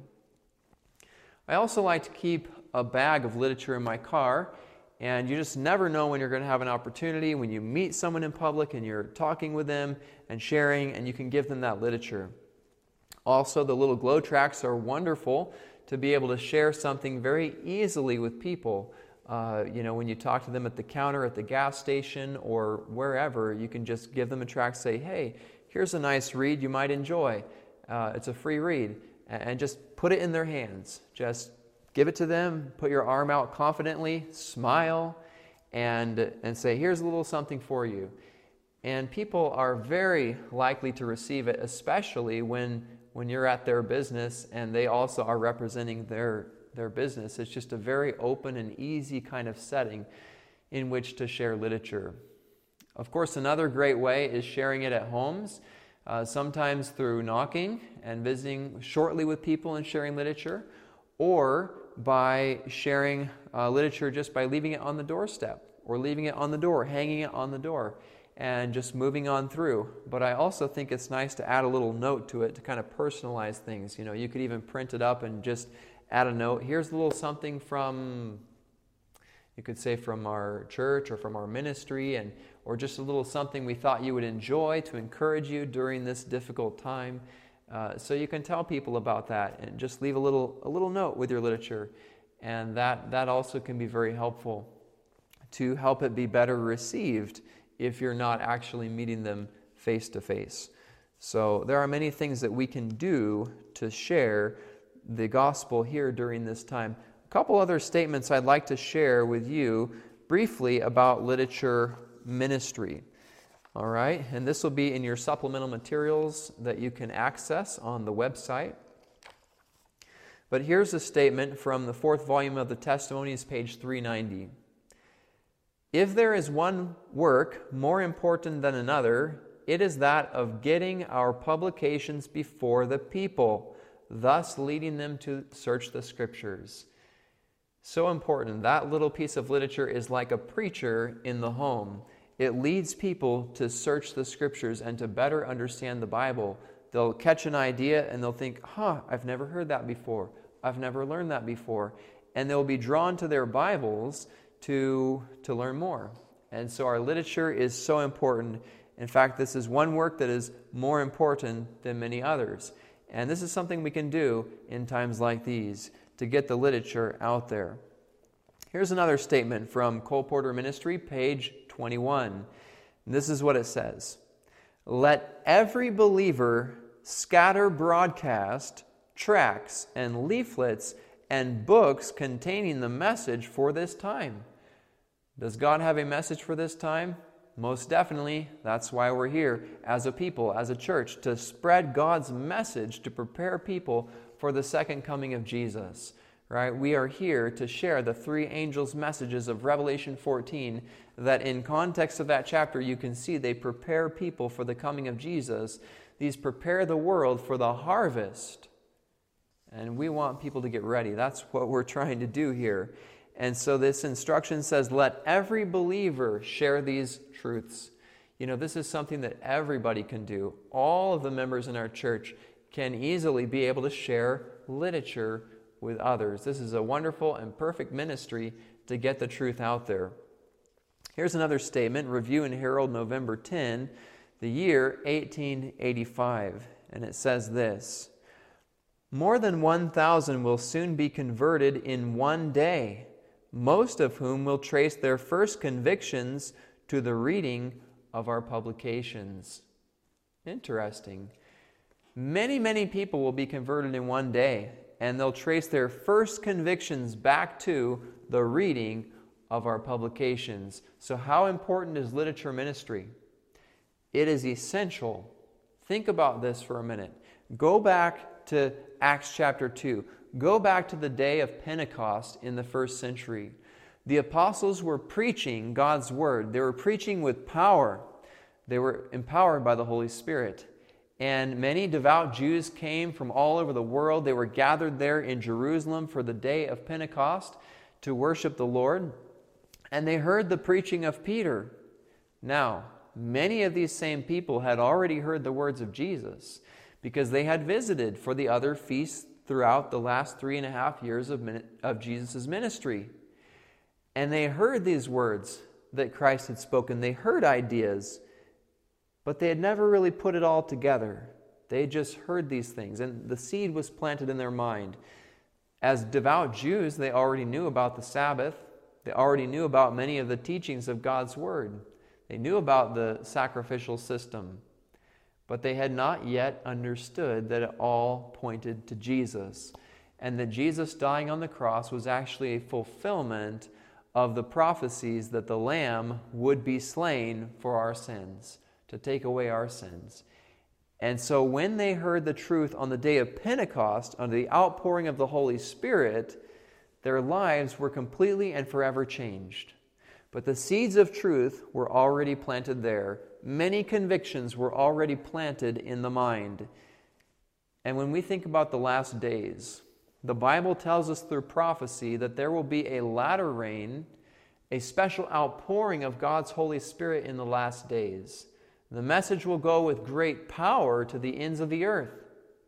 I also like to keep a bag of literature in my car, and you just never know when you're going to have an opportunity, when you meet someone in public and you're talking with them and sharing, and you can give them that literature. Also, the little glow tracts are wonderful to be able to share something very easily with people. Uh, you know, when you talk to them at the counter at the gas station or wherever, you can just give them a tract, say, hey, here's a nice read you might enjoy. Uh, it's a free read. And just put it in their hands. Just give it to them, put your arm out confidently, smile, and, and say, here's a little something for you. And people are very likely to receive it, especially when, when you're at their business and they also are representing their, their business. It's just a very open and easy kind of setting in which to share literature. Of course, another great way is sharing it at homes. Uh, sometimes through knocking and visiting shortly with people and sharing literature, or by sharing uh, literature just by leaving it on the doorstep, or leaving it on the door, hanging it on the door, and just moving on through. But I also think it's nice to add a little note to it to kind of personalize things. You know, you could even print it up and just add a note. Here's a little something from, you could say from our church or from our ministry, and or just a little something we thought you would enjoy to encourage you during this difficult time. Uh, so you can tell people about that and just leave a little a little note with your literature. And that, that also can be very helpful to help it be better received if you're not actually meeting them face to face. So there are many things that we can do to share the gospel here during this time. A couple other statements I'd like to share with you briefly about literature ministry. All right, and this will be in your supplemental materials that you can access on the website. But here's a statement from the fourth volume of the Testimonies, page three ninety. If there is one work more important than another, it is that of getting our publications before the people, thus leading them to search the Scriptures. So important. That little piece of literature is like a preacher in the home. It leads people to search the Scriptures and to better understand the Bible. They'll catch an idea and they'll think, huh, I've never heard that before. I've never learned that before. And they'll be drawn to their Bibles to, to learn more. And so our literature is so important. In fact, this is one work that is more important than many others. And this is something we can do in times like these to get the literature out there. Here's another statement from Cole Porter Ministry, page twenty-one. This is what it says. Let every believer scatter broadcast tracts and leaflets and books containing the message for this time. Does God have a message for this time? Most definitely. That's why we're here as a people, as a church, to spread God's message, to prepare people for the second coming of Jesus. Right? We are here to share the three angels' messages of Revelation fourteen, that in context of that chapter you can see they prepare people for the coming of Jesus. These prepare the world for the harvest. And we want people to get ready. That's what we're trying to do here. And so this instruction says, let every believer share these truths. You know, this is something that everybody can do. All of the members in our church can easily be able to share literature with others. This is a wonderful and perfect ministry to get the truth out there. Here's another statement, Review and Herald, November tenth, the year eighteen eighty-five. And it says this, more than one thousand will soon be converted in one day, most of whom will trace their first convictions to the reading of our publications. Interesting. Many, many people will be converted in one day, and they'll trace their first convictions back to the reading of our publications. So how important is literature ministry? It is essential. Think about this for a minute. Go back to Acts chapter two. Go back to the day of Pentecost in the first century. The apostles were preaching God's word. They were preaching with power. They were empowered by the Holy Spirit. And many devout Jews came from all over the world. They were gathered there in Jerusalem for the day of Pentecost to worship the Lord. And they heard the preaching of Peter. Now, many of these same people had already heard the words of Jesus because they had visited for the other feasts throughout the last three and a half years of, of Jesus' ministry. And they heard these words that Christ had spoken. They heard ideas, but they had never really put it all together. They just heard these things, and the seed was planted in their mind. As devout Jews, they already knew about the Sabbath. They already knew about many of the teachings of God's Word. They knew about the sacrificial system. But they had not yet understood that it all pointed to Jesus, and that Jesus dying on the cross was actually a fulfillment of the prophecies that the Lamb would be slain for our sins, to take away our sins. And so when they heard the truth on the day of Pentecost, under the outpouring of the Holy Spirit, their lives were completely and forever changed. But the seeds of truth were already planted there. Many convictions were already planted in the mind. And when we think about the last days, the Bible tells us through prophecy that there will be a latter rain, a special outpouring of God's Holy Spirit in the last days. The message will go with great power to the ends of the earth.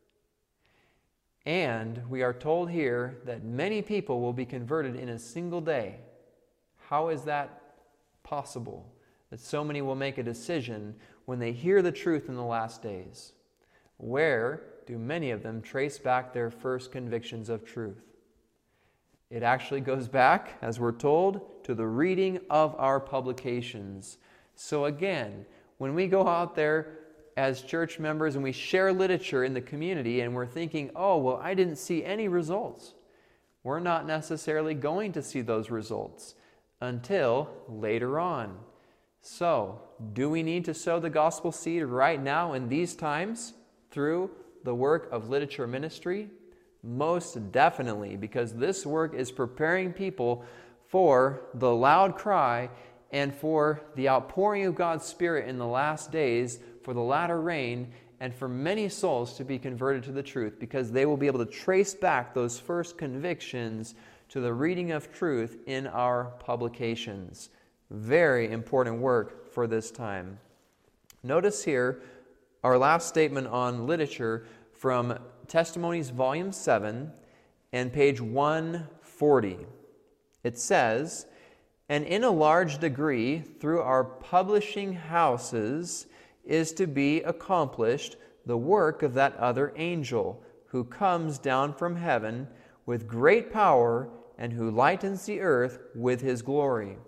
And we are told here that many people will be converted in a single day. How is that possible? That so many will make a decision when they hear the truth in the last days. Where do many of them trace back their first convictions of truth? It actually goes back, as we're told, to the reading of our publications. So again, when we go out there as church members and we share literature in the community and we're thinking, oh, well, I didn't see any results. We're not necessarily going to see those results until later on. So, do we need to sow the gospel seed right now in these times through the work of literature ministry? Most definitely, because this work is preparing people for the loud cry and for the outpouring of God's Spirit in the last days, for the latter rain, and for many souls to be converted to the truth, because they will be able to trace back those first convictions to the reading of truth in our publications. Very important work for this time. Notice here our last statement on literature from Testimonies, Volume seven, and page one forty. It says, "And in a large degree, through our publishing houses, is to be accomplished the work of that other angel, who comes down from heaven with great power, and who lightens the earth with his glory."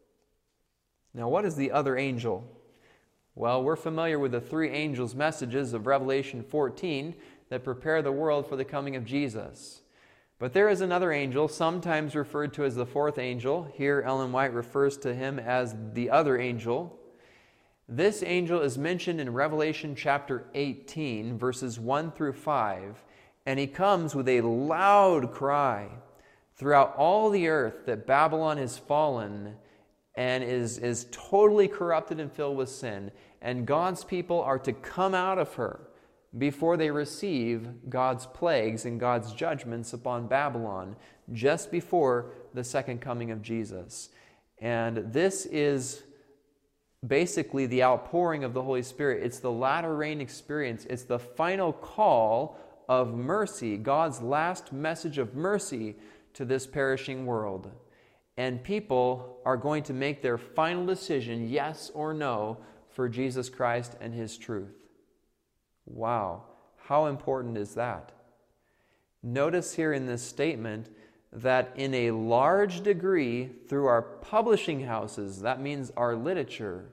Now, what is the other angel? Well, we're familiar with the three angels' messages of Revelation fourteen that prepare the world for the coming of Jesus. But there is another angel, sometimes referred to as the fourth angel. Here, Ellen White refers to him as the other angel. This angel is mentioned in Revelation chapter eighteen, verses one through five, and he comes with a loud cry throughout all the earth that Babylon has fallen and is, is totally corrupted and filled with sin, and God's people are to come out of her before they receive God's plagues and God's judgments upon Babylon, just before the second coming of Jesus. And this is basically the outpouring of the Holy Spirit. It's the latter rain experience. It's the final call of mercy, God's last message of mercy to this perishing world. And people are going to make their final decision, yes or no, for Jesus Christ and His truth. Wow, how important is that? Notice here in this statement that in a large degree, through our publishing houses, that means our literature,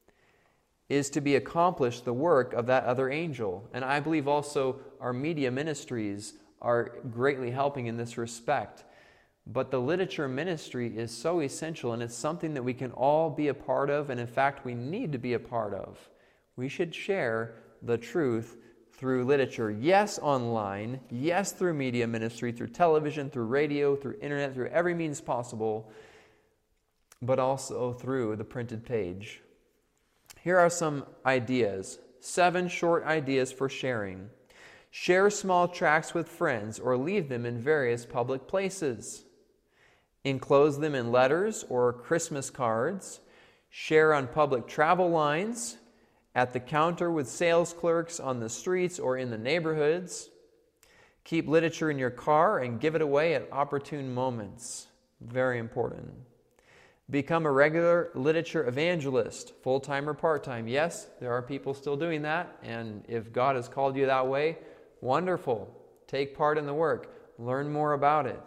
is to be accomplished the work of that other angel. And I believe also our media ministries are greatly helping in this respect. But the literature ministry is so essential, and it's something that we can all be a part of, and in fact we need to be a part of. We should share the truth through literature. Yes, online. Yes, through media ministry, through television, through radio, through internet, through every means possible, but also through the printed page. Here are some ideas. Seven short ideas for sharing. Share small tracts with friends or leave them in various public places. Enclose them in letters or Christmas cards. Share on public travel lines, at the counter with sales clerks, on the streets or in the neighborhoods. Keep literature in your car and give it away at opportune moments. Very important. Become a regular literature evangelist, full-time or part-time. Yes, there are people still doing that, and if God has called you that way, wonderful. Take part in the work. Learn more about it.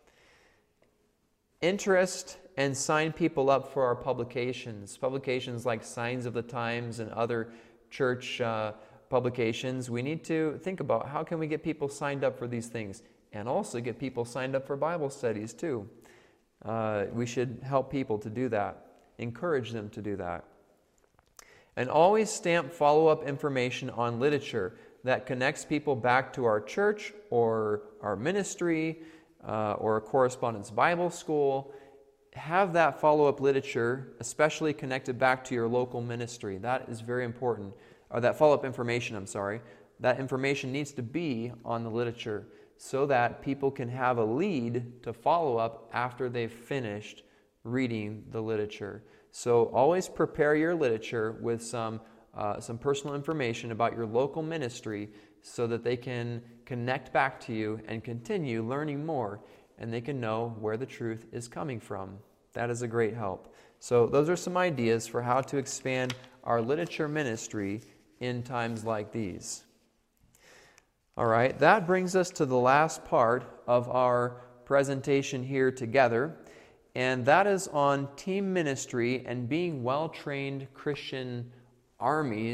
Interest and sign people up for our publications. Publications like Signs of the Times and other church uh, publications. We need to think about how can we get people signed up for these things, and also get people signed up for Bible studies too. Uh, we should help people to do that, encourage them to do that. And always stamp follow-up information on literature that connects people back to our church or our ministry uh, or a correspondence Bible school. Have that follow-up literature, especially connected back to your local ministry. That is very important. Or that follow-up information, I'm sorry. That information needs to be on the literature so that people can have a lead to follow up after they've finished reading the literature. So always prepare your literature with some uh, some personal information about your local ministry so that they can connect back to you and continue learning more, and they can know where the truth is coming from. That is a great help. So those are some ideas for how to expand our literature ministry in times like these. All right, that brings us to the last part of our presentation here together, and that is on team ministry and being well-trained Christian armies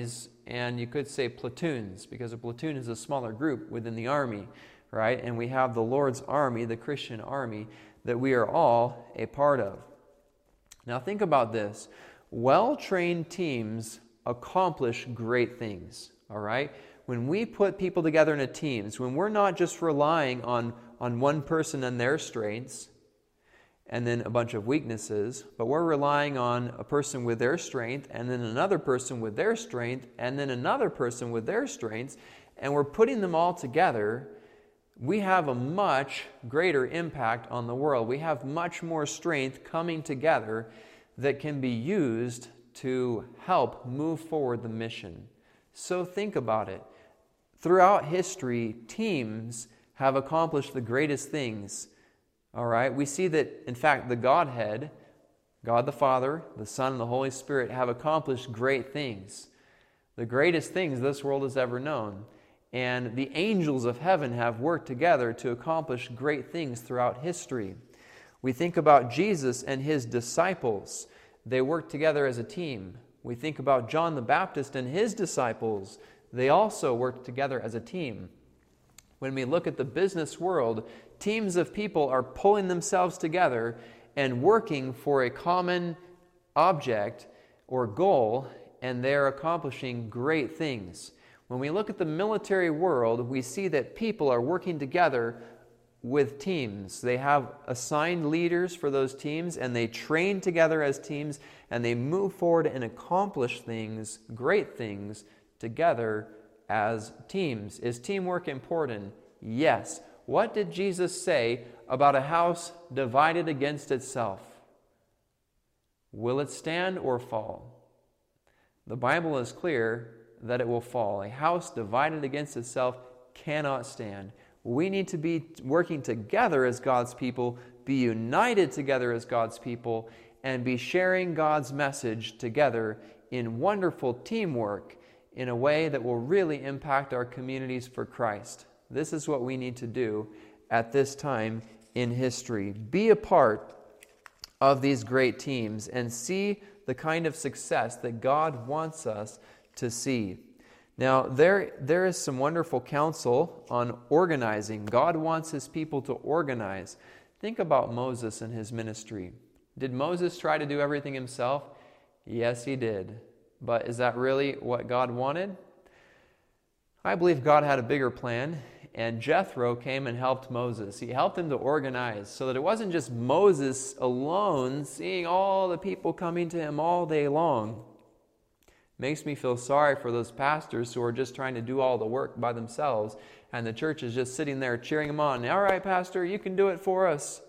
and you could say platoons, because a platoon is a smaller group within the army, right? And we have the Lord's army, the Christian army, that we are all a part of. Now think about this. Well-trained teams accomplish great things, all right? When we put people together in a teams, when we're not just relying on, on one person and their strengths, and then a bunch of weaknesses, but we're relying on a person with their strength, and then another person with their strength, and then another person with their strengths, and we're putting them all together, we have a much greater impact on the world. We have much more strength coming together that can be used to help move forward the mission. So think about it. Throughout history, teams have accomplished the greatest things. All right, we see that, in fact, the Godhead, God the Father, the Son, and the Holy Spirit have accomplished great things. The greatest things this world has ever known. And the angels of heaven have worked together to accomplish great things throughout history. We think about Jesus and his disciples. They worked together as a team. We think about John the Baptist and his disciples. They also worked together as a team. When we look at the business world, teams of people are pulling themselves together and working for a common object or goal, and they're accomplishing great things. When we look at the military world, we see that people are working together with teams. They have assigned leaders for those teams, and they train together as teams, and they move forward and accomplish things, great things, together as teams. Is teamwork important? Yes. What did Jesus say about a house divided against itself? Will it stand or fall? The Bible is clear that it will fall. A house divided against itself cannot stand. We need to be working together as God's people, be united together as God's people, and be sharing God's message together in wonderful teamwork in a way that will really impact our communities for Christ. This is what we need to do at this time in history. Be a part of these great teams and see the kind of success that God wants us to see. Now, there, there is some wonderful counsel on organizing. God wants his people to organize. Think about Moses and his ministry. Did Moses try to do everything himself? Yes, he did. But is that really what God wanted? I believe God had a bigger plan, and Jethro came and helped Moses. He helped him to organize so that it wasn't just Moses alone seeing all the people coming to him all day long. Makes me feel sorry for those pastors who are just trying to do all the work by themselves, and the church is just sitting there cheering them on. All right, pastor, you can do it for us.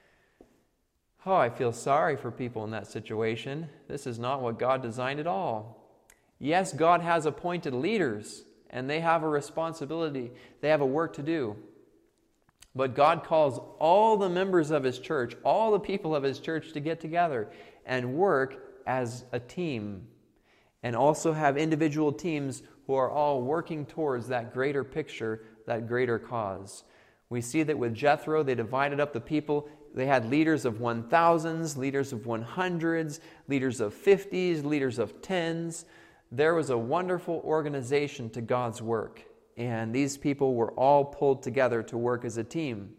Oh, I feel sorry for people in that situation. This is not what God designed at all. Yes, God has appointed leaders, and they have a responsibility. They have a work to do. But God calls all the members of his church, all the people of his church, to get together and work as a team, and also have individual teams who are all working towards that greater picture, that greater cause. We see that with Jethro, they divided up the people. They had leaders of one thousands, leaders of one hundreds, leaders of fifties, leaders of tens. There was a wonderful organization to God's work, and these people were all pulled together to work as a team.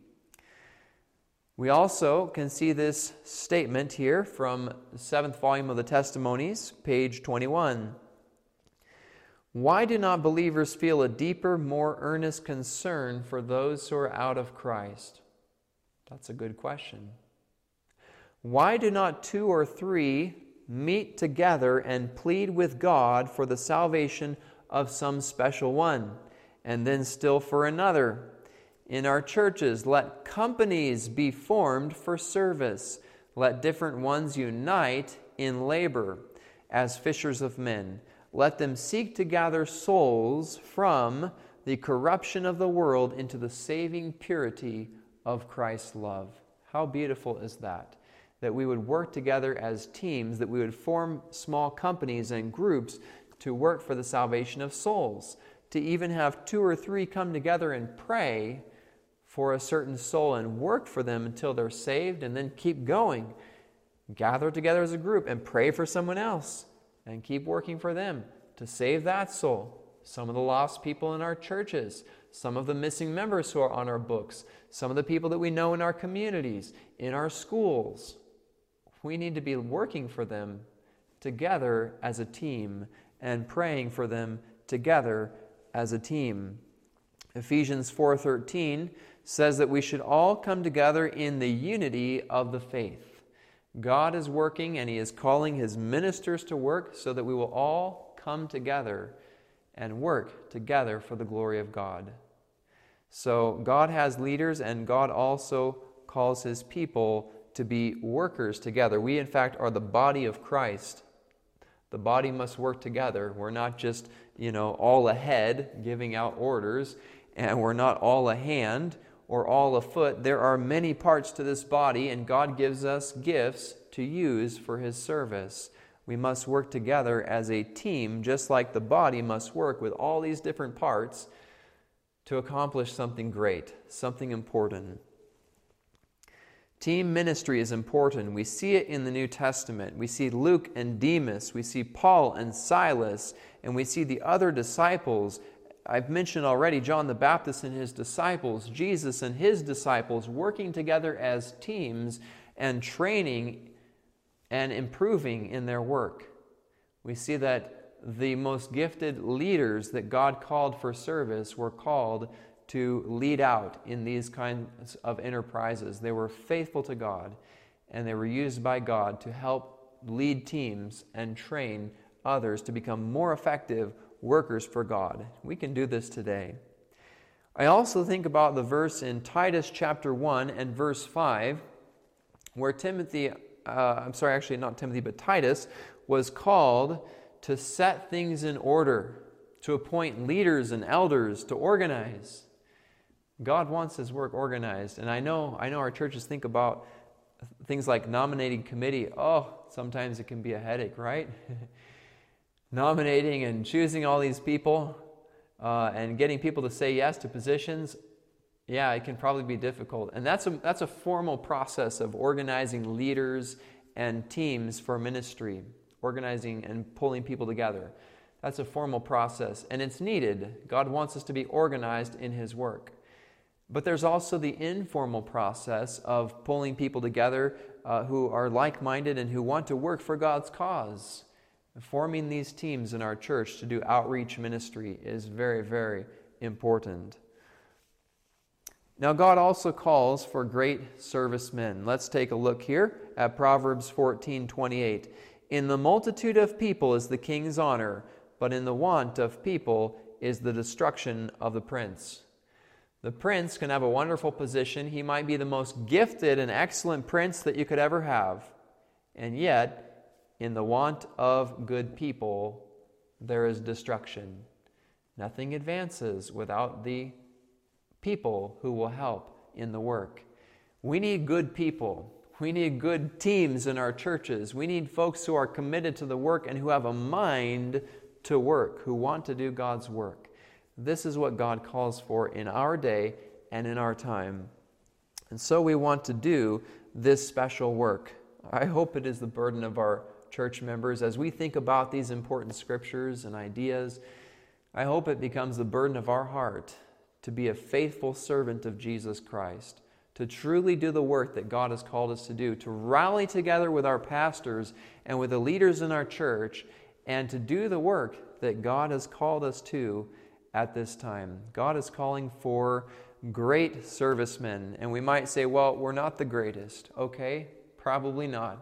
We also can see this statement here from the seventh volume of the Testimonies, page twenty-one. Why do not believers feel a deeper, more earnest concern for those who are out of Christ? That's a good question. Why do not two or three meet together and plead with God for the salvation of some special one, and then still for another? In our churches, let companies be formed for service. Let different ones unite in labor as fishers of men. Let them seek to gather souls from the corruption of the world into the saving purity of Christ's love. How beautiful is that? That we would work together as teams, that we would form small companies and groups to work for the salvation of souls. To even have two or three come together and pray for a certain soul and work for them until they're saved, and then keep going. Gather together as a group and pray for someone else and keep working for them to save that soul. Some of the lost people in our churches, some of the missing members who are on our books, some of the people that we know in our communities, in our schools. We need to be working for them together as a team and praying for them together as a team. Ephesians four thirteen says that we should all come together in the unity of the faith. God is working and He is calling His ministers to work so that we will all come together and work together for the glory of God. So God has leaders, and God also calls His people to be workers together. We, in fact, are the body of Christ. The body must work together. We're not just, you know, all a head giving out orders, and we're not all a hand or all a foot. There are many parts to this body, and God gives us gifts to use for His service. We must work together as a team, just like the body must work with all these different parts to accomplish something great, something important. Team ministry is important. We see it in the New Testament. We see Luke and Demas. We see Paul and Silas. And we see the other disciples. I've mentioned already John the Baptist and his disciples, Jesus and his disciples working together as teams and training and improving in their work. We see that the most gifted leaders that God called for service were called to lead out in these kinds of enterprises. They were faithful to God, and they were used by God to help lead teams and train others to become more effective workers for God. We can do this today. I also think about the verse in Titus chapter one and verse five, where Timothy, uh, I'm sorry, actually not Timothy, but Titus, was called to set things in order, to appoint leaders and elders, to organize. God wants His work organized. And I know I know our churches think about things like nominating committee. Oh, sometimes it can be a headache, right? Nominating and choosing all these people uh, and getting people to say yes to positions, yeah, it can probably be difficult. And that's a, that's a formal process of organizing leaders and teams for ministry, organizing and pulling people together. That's a formal process, and it's needed. God wants us to be organized in His work. But there's also the informal process of pulling people together uh, who are like-minded and who want to work for God's cause. Forming these teams in our church to do outreach ministry is very, very important. Now, God also calls for great servicemen. Let's take a look here at Proverbs fourteen twenty-eight. In the multitude of people is the king's honor, but in the want of people is the destruction of the prince. The prince can have a wonderful position. He might be the most gifted and excellent prince that you could ever have. And yet, in the want of good people, there is destruction. Nothing advances without the people who will help in the work. We need good people. We need good teams in our churches. We need folks who are committed to the work and who have a mind to work, who want to do God's work. This is what God calls for in our day and in our time. And so we want to do this special work. I hope it is the burden of our church members as we think about these important scriptures and ideas. I hope it becomes the burden of our heart to be a faithful servant of Jesus Christ, to truly do the work that God has called us to do, to rally together with our pastors and with the leaders in our church, and to do the work that God has called us to at this time. God is calling for great servicemen. And we might say, well, we're not the greatest. Okay, probably not.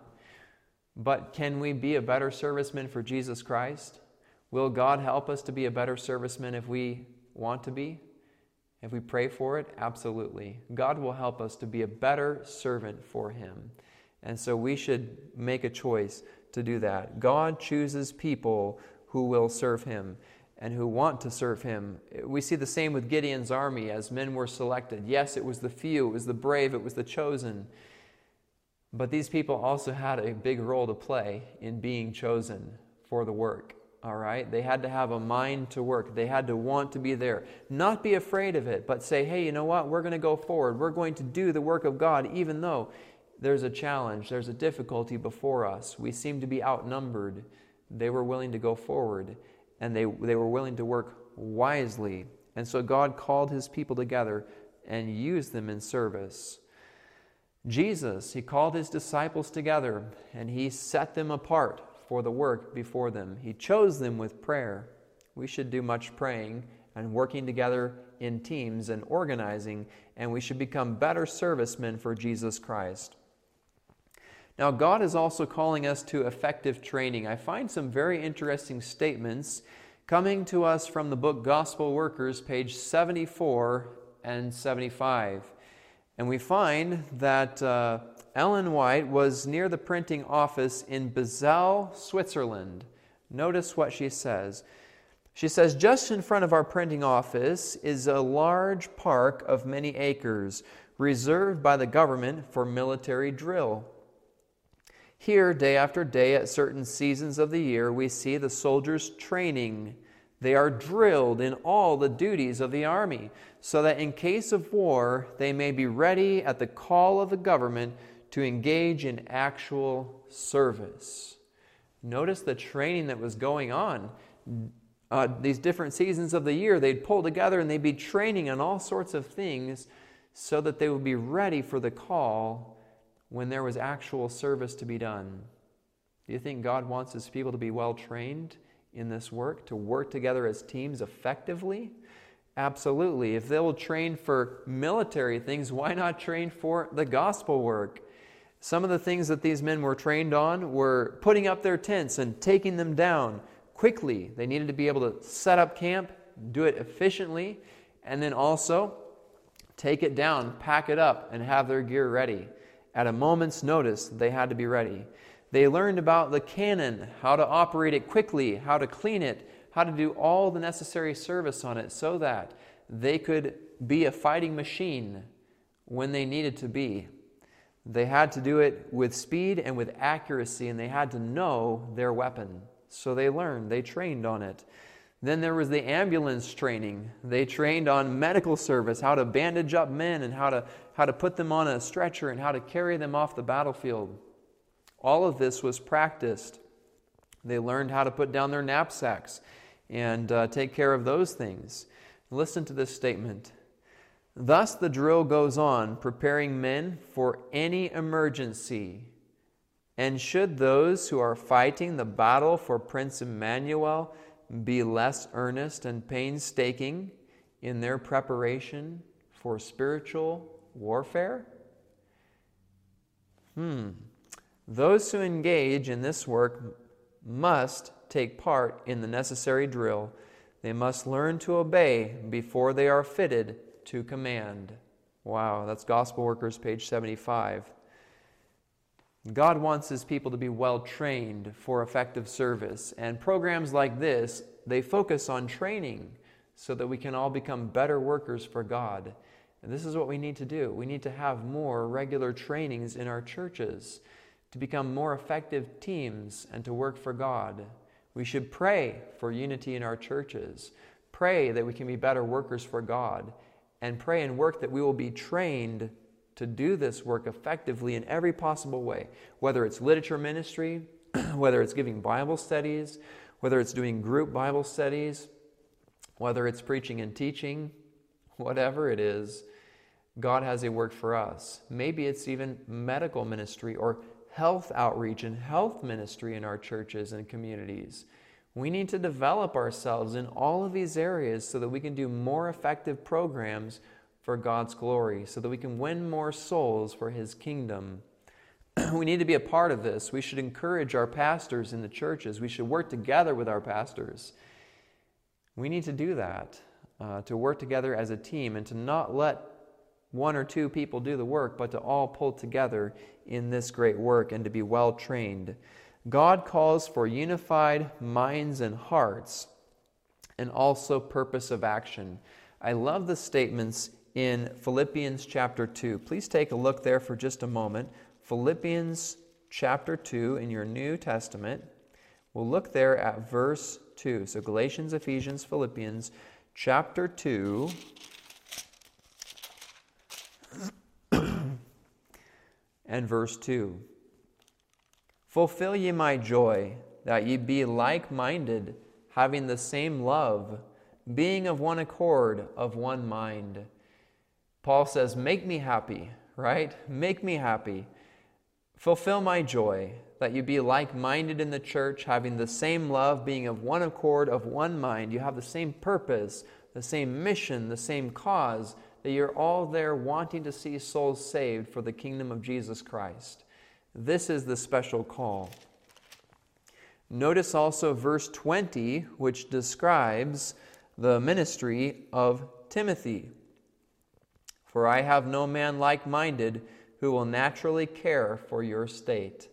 But can we be a better serviceman for Jesus Christ? Will God help us to be a better serviceman if we want to be? If we pray for it? Absolutely. God will help us to be a better servant for Him. And so we should make a choice to do that. God chooses people who will serve Him and who want to serve Him. We see the same with Gideon's army as men were selected. Yes, it was the few, it was the brave, it was the chosen. But these people also had a big role to play in being chosen for the work. All right? They had to have a mind to work. They had to want to be there. Not be afraid of it, but say, hey, you know what? We're going to go forward. We're going to do the work of God, even though there's a challenge, there's a difficulty before us. We seem to be outnumbered. They were willing to go forward and they, they were willing to work wisely. And so God called his people together and used them in service. Jesus, he called his disciples together and he set them apart for the work before them. He chose them with prayer. We should do much praying and working together in teams and organizing, and we should become better servicemen for Jesus Christ. Now, God is also calling us to effective training. I find some very interesting statements coming to us from the book Gospel Workers, page seventy-four and seventy-five. And we find that uh, Ellen White was near the printing office in Basel, Switzerland. Notice what she says. She says, just in front of our printing office is a large park of many acres, reserved by the government for military drill. Here, day after day, at certain seasons of the year, we see the soldiers training. They are drilled in all the duties of the army, so that in case of war, they may be ready at the call of the government to engage in actual service. Notice the training that was going on. Uh, these different seasons of the year, they'd pull together and they'd be training on all sorts of things so that they would be ready for the call when there was actual service to be done. Do you think God wants his people to be well trained in this work, to work together as teams effectively? Absolutely. If they will train for military things, why not train for the gospel work? Some of the things that these men were trained on were putting up their tents and taking them down quickly. They needed to be able to set up camp, do it efficiently, and then also take it down, pack it up, and have their gear ready. At a moment's notice, they had to be ready. They learned about the cannon, how to operate it quickly, how to clean it, how to do all the necessary service on it so that they could be a fighting machine when they needed to be. They had to do it with speed and with accuracy, and they had to know their weapon. So they learned, they trained on it. Then there was the ambulance training. They trained on medical service, how to bandage up men and how to, how to put them on a stretcher and how to carry them off the battlefield. All of this was practiced. They learned how to put down their knapsacks and uh, take care of those things. Listen to this statement. Thus the drill goes on, preparing men for any emergency. And should those who are fighting the battle for Prince Emmanuel be less earnest and painstaking in their preparation for spiritual warfare? Hmm. Those who engage in this work must take part in the necessary drill. They must learn to obey before they are fitted to command. Wow, that's Gospel Workers, page seventy-five. God wants his people to be well trained for effective service. And programs like this, they focus on training so that we can all become better workers for God. And this is what we need to do. We need to have more regular trainings in our churches to become more effective teams and to work for God. We should pray for unity in our churches. Pray that we can be better workers for God. And pray and work that we will be trained to do this work effectively in every possible way, whether it's literature ministry, whether it's giving Bible studies, whether it's doing group Bible studies, whether it's preaching and teaching, whatever it is, God has a work for us. Maybe it's even medical ministry or health outreach and health ministry in our churches and communities. We need to develop ourselves in all of these areas so that we can do more effective programs for God's glory, so that we can win more souls for his kingdom. We need to be a part of this. We should encourage our pastors in the churches. We should work together with our pastors. We need to do that, uh, to work together as a team and to not let one or two people do the work, but to all pull together in this great work and to be well trained. God calls for unified minds and hearts and also purpose of action. I love the statements in Philippians chapter two. Please take a look there for just a moment. Philippians chapter two in your New Testament. We'll look there at verse two. So Galatians, Ephesians, Philippians chapter two. And verse two. Fulfill ye my joy, that ye be like-minded, having the same love, being of one accord, of one mind. Paul says, make me happy, right? Make me happy. Fulfill my joy, that you be like-minded in the church, having the same love, being of one accord, of one mind. You have the same purpose, the same mission, the same cause, that you're all there wanting to see souls saved for the kingdom of Jesus Christ. This is the special call. Notice also verse twenty, which describes the ministry of Timothy. For I have no man like-minded who will naturally care for your state.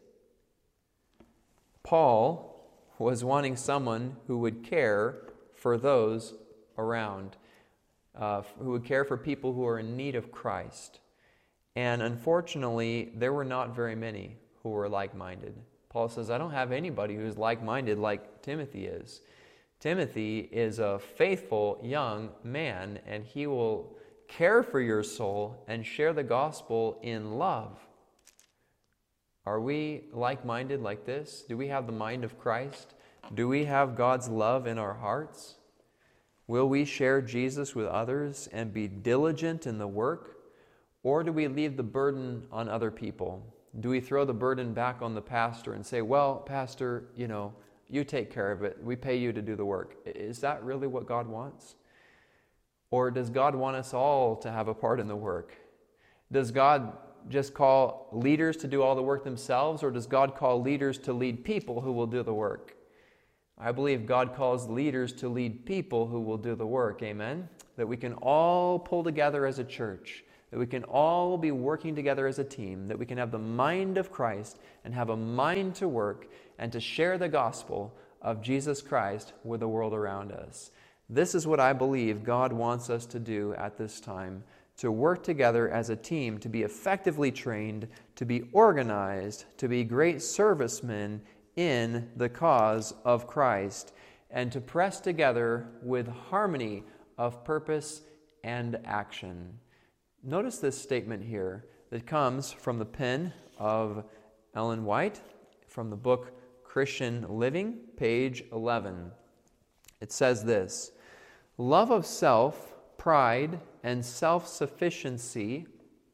Paul was wanting someone who would care for those around, uh, who would care for people who are in need of Christ. And unfortunately, there were not very many who were like-minded. Paul says, I don't have anybody who's like-minded like Timothy is. Timothy is a faithful young man, and he will care for your soul and share the gospel in love. Are we like-minded like this? Do we have the mind of Christ? Do we have God's love in our hearts? Will we share Jesus with others and be diligent in the work? Or do we leave the burden on other people? Do we throw the burden back on the pastor and say, well, pastor, you know, you take care of it. We pay you to do the work. Is that really what God wants? Or does God want us all to have a part in the work? Does God just call leaders to do all the work themselves, or does God call leaders to lead people who will do the work? I believe God calls leaders to lead people who will do the work, amen? That we can all pull together as a church, that we can all be working together as a team, that we can have the mind of Christ and have a mind to work and to share the gospel of Jesus Christ with the world around us. This is what I believe God wants us to do at this time, to work together as a team, to be effectively trained, to be organized, to be great servicemen in the cause of Christ, and to press together with harmony of purpose and action. Notice this statement here that comes from the pen of Ellen White from the book Christian Living, page eleven. It says this: love of self, pride, and self-sufficiency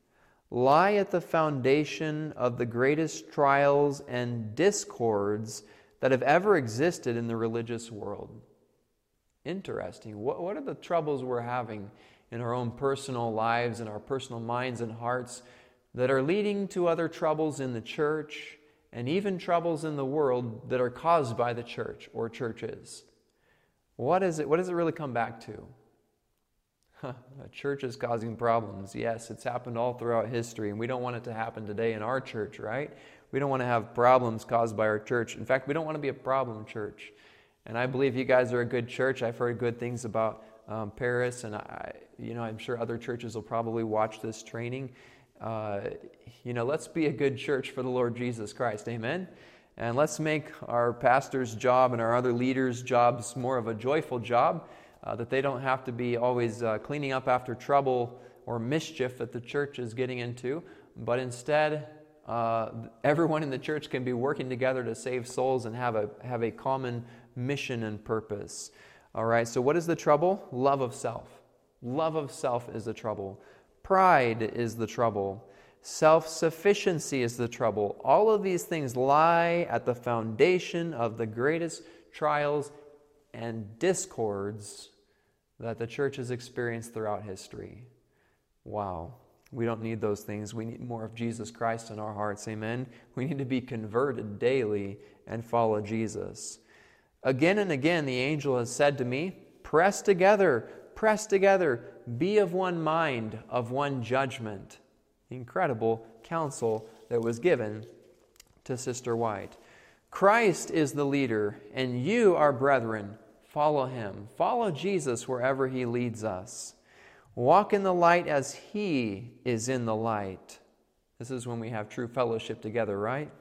lie at the foundation of the greatest trials and discords that have ever existed in the religious world. Interesting. What, what are the troubles we're having in our own personal lives and our personal minds and hearts that are leading to other troubles in the church and even troubles in the world that are caused by the church or churches? What is it? What does it really come back to? Huh, a church is causing problems. Yes, it's happened all throughout history, and we don't want it to happen today in our church, right? We don't want to have problems caused by our church. In fact, we don't want to be a problem church. And I believe you guys are a good church. I've heard good things about um, Paris, and I, you know, I'm sure other churches will probably watch this training. Uh, you know, let's be a good church for the Lord Jesus Christ. Amen? And let's make our pastor's job and our other leaders' jobs more of a joyful job, uh, that they don't have to be always uh, cleaning up after trouble or mischief that the church is getting into, but instead uh, everyone in the church can be working together to save souls and have a have a common mission and purpose. All right, so what is the trouble? Love of self. Love of self is the trouble. Pride is the trouble. Self-sufficiency is the trouble. All of these things lie at the foundation of the greatest trials and discords that the church has experienced throughout history. Wow. We don't need those things. We need more of Jesus Christ in our hearts. Amen. We need to be converted daily and follow Jesus. Again and again, the angel has said to me, press together, press together, be of one mind, of one judgment. Incredible counsel that was given to Sister White. Christ is the leader, and you, our brethren, follow him. Follow Jesus wherever he leads us. Walk in the light as he is in the light. This is when we have true fellowship together, right?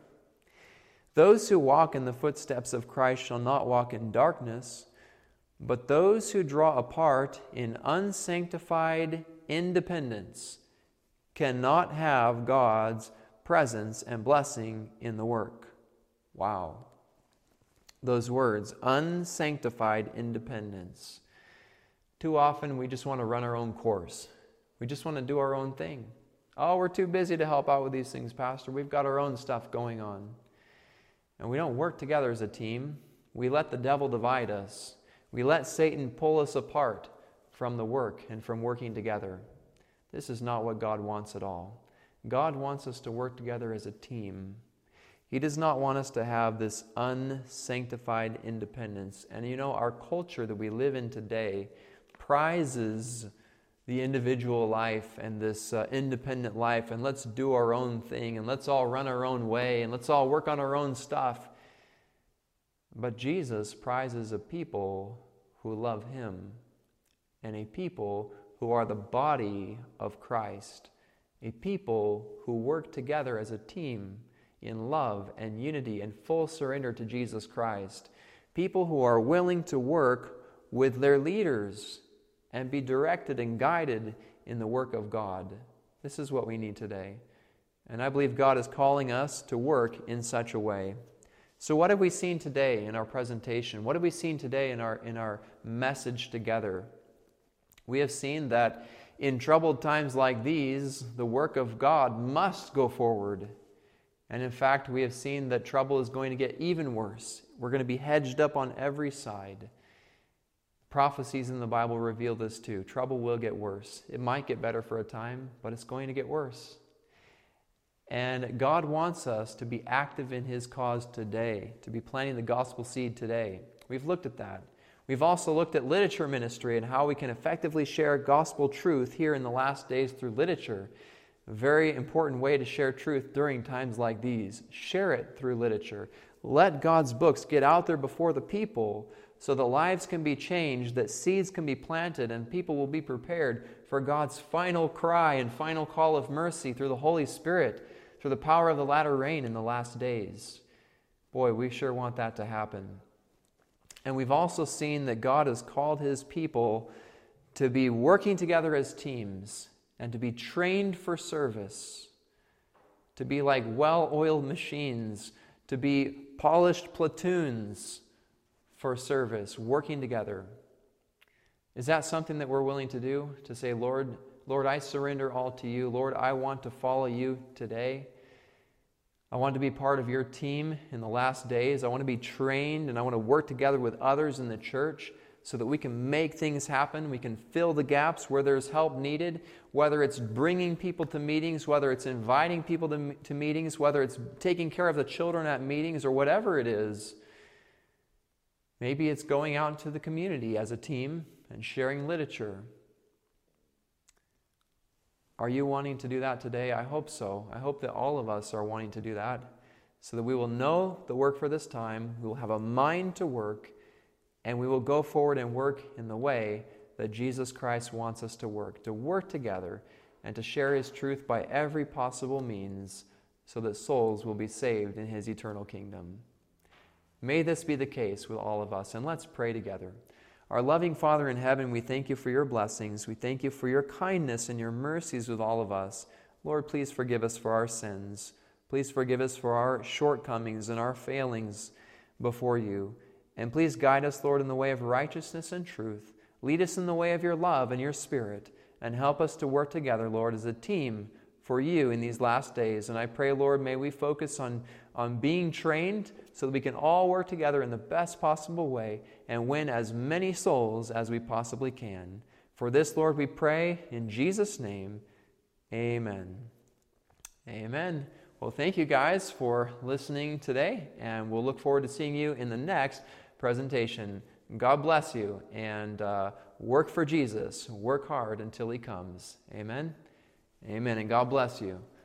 Those who walk in the footsteps of Christ shall not walk in darkness, but those who draw apart in unsanctified independence cannot have God's presence and blessing in the work. Wow. those words, unsanctified independence. Too often we just want to run our own course. We just want to do our own thing. Oh, we're too busy to help out with these things, Pastor. We've got our own stuff going on. And we don't work together as a team. We let the devil divide us. We let Satan pull us apart from the work and from working together. This is not what God wants at all. God wants us to work together as a team. He does not want us to have this unsanctified independence. And you know, our culture that we live in today prizes the individual life and this uh, independent life, and let's do our own thing, and let's all run our own way, and let's all work on our own stuff. But Jesus prizes a people who love Him, and a people who are the body of Christ, a people who work together as a team in love and unity and full surrender to Jesus Christ, people who are willing to work with their leaders and be directed and guided in the work of God. This is what we need today. And I believe God is calling us to work in such a way. So what have we seen today in our presentation? What have we seen today in our, in our message together? We have seen that in troubled times like these, the work of God must go forward. And in fact, we have seen that trouble is going to get even worse. We're going to be hedged up on every side. Prophecies in the Bible reveal this too. Trouble will get worse. It might get better for a time, but it's going to get worse. And God wants us to be active in His cause today, to be planting the gospel seed today. We've looked at that. We've also looked at literature ministry and how we can effectively share gospel truth here in the last days through literature. A very important way to share truth during times like these. Share it through literature. Let God's books get out there before the people so that lives can be changed, that seeds can be planted, and people will be prepared for God's final cry and final call of mercy through the Holy Spirit, through the power of the latter rain in the last days. Boy, we sure want that to happen. And we've also seen that God has called His people to be working together as teams and to be trained for service, to be like well-oiled machines, to be polished platoons for service, working together. Is that something that we're willing to do? To say, Lord, Lord, I surrender all to You. Lord, I want to follow You today. I want to be part of Your team in the last days. I want to be trained, and I want to work together with others in the church so that we can make things happen. We can fill the gaps where there's help needed, whether it's bringing people to meetings, whether it's inviting people to, to meetings, whether it's taking care of the children at meetings, or whatever it is. Maybe it's going out into the community as a team and sharing literature. Are you wanting to do that today? I hope so. I hope that all of us are wanting to do that so that we will know the work for this time, we will have a mind to work, and we will go forward and work in the way that Jesus Christ wants us to work, to work together and to share His truth by every possible means so that souls will be saved in His eternal kingdom. May this be the case with all of us, and let's pray together. Our loving Father in heaven, we thank You for Your blessings. We thank You for Your kindness and Your mercies with all of us. Lord, please forgive us for our sins. Please forgive us for our shortcomings and our failings before You. And please guide us, Lord, in the way of righteousness and truth. Lead us in the way of Your love and Your Spirit, and help us to work together, Lord, as a team for You in these last days. And I pray, Lord, may we focus on, on being trained so that we can all work together in the best possible way and win as many souls as we possibly can. For this, Lord, we pray in Jesus' name. Amen. Amen. Well, thank you guys for listening today, and we'll look forward to seeing you in the next presentation. God bless you, and uh, work for Jesus. Work hard until He comes. Amen. Amen, and God bless you.